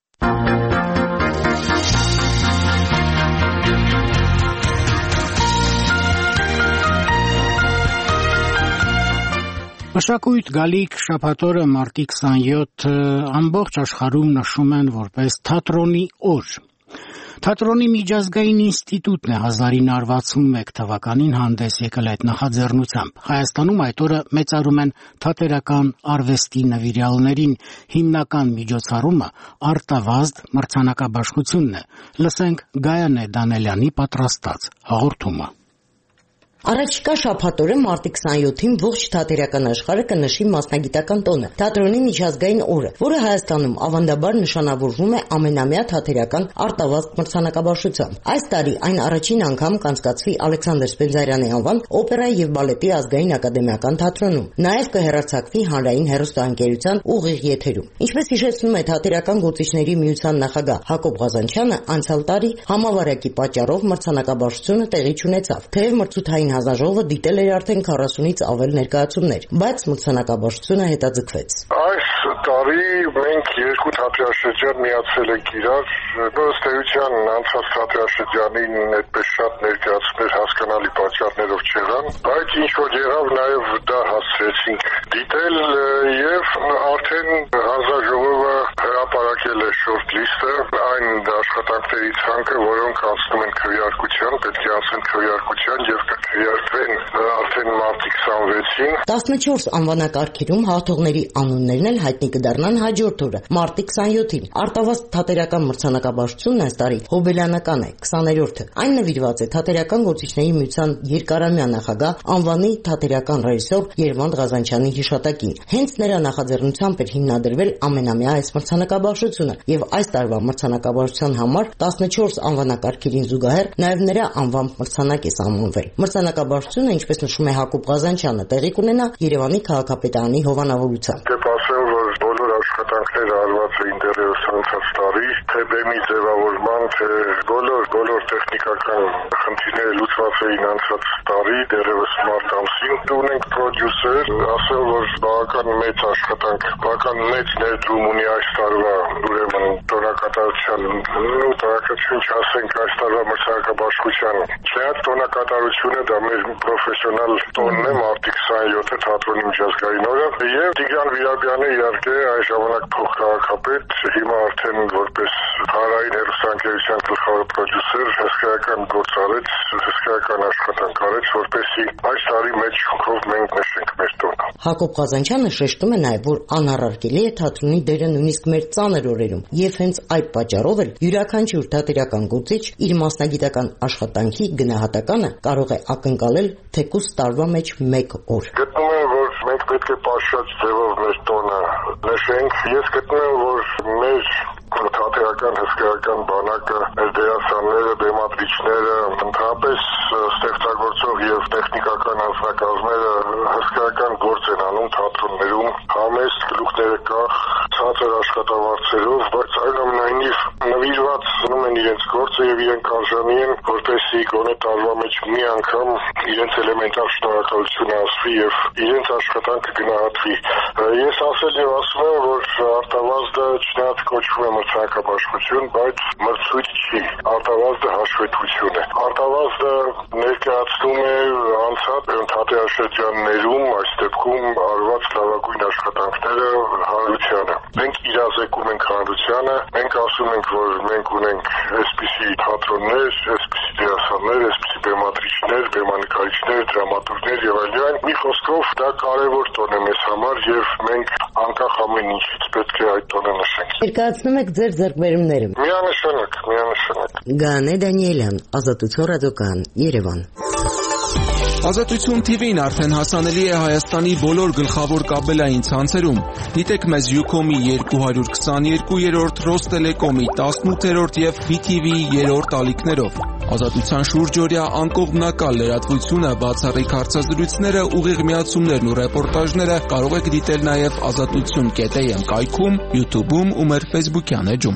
Մշակույթ գալիք շաբաթօրը մարտի 27 ամբողջ աշխարհում նշում են որպես թատրոնի օր։ Թատրոնի միջազգային ինստիտուտն է 1961 թվականին հանդես եկել այդ նախաձեռնությամբ։ Հայաստանում այդ օրը մեծարում են թատերական արվեստի նվիրյալներին, հիմնական միջոցառումը արտավազդ մրցանակաբաշխությունն է։ Լսենք Գայանե Դանելյանի պատրաստած հաղորդումը։
Առաջիկա շաբաթօրը մարտի 27-ին ողջ թատերական աշխարհը կնշի մասնագիտական տոնը՝ թատրոնի միջազգային օրը, որը Հայաստանում ավանդաբար նշանավորվում է ամենամյա թատերական արտավազդ մրցանակաբաշխությամբ։ Այս տարի այն առաջին անգամ կանցկացվի Ալեքսանդր Սպենդիարյանի անվան օպերայի եւ բալետի ազգային ակադեմիական թատրոնում։ Նաեւ կհեռարձակվի հանրային հեռուստաընկերության ուղիղ եթերում։ Ինչպես հիշեցնում է թատերական գործիչների միության նախագահ Հակոբ Ղազանչյանը, անցյալ տարի համավարակի պատճառով մրցանակաբաշխությունը տեղի չունեցավ, թեև մրցութային հանձնաժողովը դիտել էր արդեն 40-ից ավել ներկայացումներ, բայց մրցանակաբաշխությունը հետաձգվեց։
Այս տարի մենք երկու թատերաշրջան միացել ենք իրար, ըստ էության անցած թատերաշրջանին այդպես շատ ներկայացումներ հասկանալի պատճառներով չեղան, բայց ինչ որ եղավ նաև դա հասցրեցինք դիտել եւ արդեն հանձնաժողովը հրապարակել է շորտ լիստը այն աշխատանքների ցանկը, որոնք անցնում են քվեարկության, պետք է անցնեն քվեարկության եւ կքվեարկվեն արդեն մարտի 26-ին։
14 անվանակարգերում հաղթողների անուններն էլ հայտնի կդառնան հաջորդ օրը, մարտի 27-ին։ Արտավազդ թատերական մրցանակաբաշխությունն այս տարի հոբելյանական է, 20-րդը։ Այն նվիրված է թատերական գործիչների միության երկարամյա նախագահ անվանի թատերական ռեժիսոր Երվանդ Ղազանչյանի հիշատակին։ Հենց նրա նախաձեռնությամբ էր հիմնադրվել ամենամյա այս մրցանակաբաշխությունը եւ այս տարվա մրցանակաբաշխության համար 14 անվանակարգերին զուգահեռ նաեւ նրա անվամբ մրցանակ է սահմանվել։ Մրցանակաբաշխությունը, ինչպես նշում է Հակոբ Ղազանչյանը, տեղի կունենա Երևանի քաղաքապետարանի հովանավորությամբ։
Ասեմ, որ բոլոր աշխատանքները արված էին դեռևս անցած տարի, թե բեմի ձևավորման, թե բոլոր տեխնիկական խնդիրները լուծված էին անցած տարի, դեռևս մարտ ամսին։ Ունենք պրոդյուսեր, ասեմ, որ բավական մեծ աշխատանք, բավական մեծ ներդրում ունի այս տարվա, ուրեմն տոնակատարության, տոնակատարություն չասենք այս տարվա մրցանակաբաշխության։ Չնայած տոնակատարությունը դա մեր պրոֆեսիոնալ տոնն է, մարտի 27-ը թատրոնի միջազգային օրը, եւ Տիգրան Վիրաբյանը իհարկե այս ժամանակ փոխքաղաքապետ, հիմա արդեն որպես հանրային հեռուստաընկերության գլխավոր պրոդյուսեր հսկայական գործ արեց, հսկայական աշխատանք արեց, որպեսզի այս տարի մեծ շունչով մենք նշենք մեր տոնը։
Հակոբ Ղազանչյանը շեշտում է նաև, որ անառարկելի է թատրոնի դերը նույնիսկ մեր ծանր օրերում, եւ հենց այդ պատճառով էլ յուրաքանչյուր թատերական գործիչ իր մասնագիտական աշխատանքի գնահատականը կարող է ակնկալել թեկուզ տարվա մեջ մեկ օր։
Գտնում եմ, որ մենք պետք է պաշտած ձևով մեր տոնը նշենք։ Ես գտնում եմ, որ մեր թատերական հսկայական բանակը, մեր դերասանները, բեմադրիչները, ընդհանրապես ստեղծագործող եւ տեխնիկական անձնակազմերը հսկայական գործ են անում թատրոններում, համեստ գլուխները կախ, ցածր աշխատավարձերով, բայց այնուամենայնիվ այնուամենայնիվ նվիրված անում են իրենց գործը եւ իրենք արժանի են, որպեսզի գոնե տարվա մեջ մի անգամ իրենց էլեմենտար շնորհակալությունը ասվի եւ իրենց աշխատանքը գնահատվի։ Ես ասել եւ ասում եմ, որ արտավազդը չնայած կոչվում է մրցանակաբաշխություն, բայց մրցույթ չի, արտավազդը հաշվետվություն է։ Արտավազդը ներկայացնում է անցած թատերաշրջաններում, այս դեպքում արված լավագույն աշխատանքները հանրությանը։ Մենք իրազեկում ենք հանրությանը, մենք ասում ենք, որ մենք ունենք այսպիսի թատրոններ, այսպիսի դերասաններ, այսպիսի բեմադրիչներ, բեմանկարիչներ, դրամատուրգներ եւ այլն։ Մի խոսքով դա կարևոր տոն է մեզ համար եւ մենք անկախ ամեն ինչից պետք է այդ տոնը նշենք։
Ներկայացնում եք ձեր ձեռքբերումները։
Միանշանակ։
Գանե Դանիելյան, Ազատություն ռադիոկայան, Երևան։
Ազատություն TV-ն արդեն հասանելի է Հայաստանի բոլոր գլխավոր կաբելային ցանցերում։ Դիտեք մեզ Ucom-ի 222-րդ, Ռոստելեկոմի 18-րդ եւ BTV-ի 3-րդ ալիքներով։ Ազատության շուրջօրյա անկողմնակալ լրատվությունը, բացառիկ հարցազրույցները, ուղիղ միացումներն ու ռեպորտաժները կարող եք դիտել նաեւ azatutun.am կայքում, YouTube-ում ու մեր Facebook-յան էջում։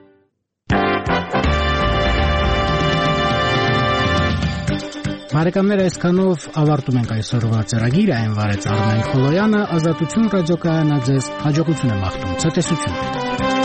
Բարեկամներ, այսքանով ավարտում ենք այսօրվա ծրագիրը, այն վարեց Արմեն Խոլոյանը, Ազատություն ռադիոկայանը ձեզ հաջողություն եմ աղթում, ցտեսություն։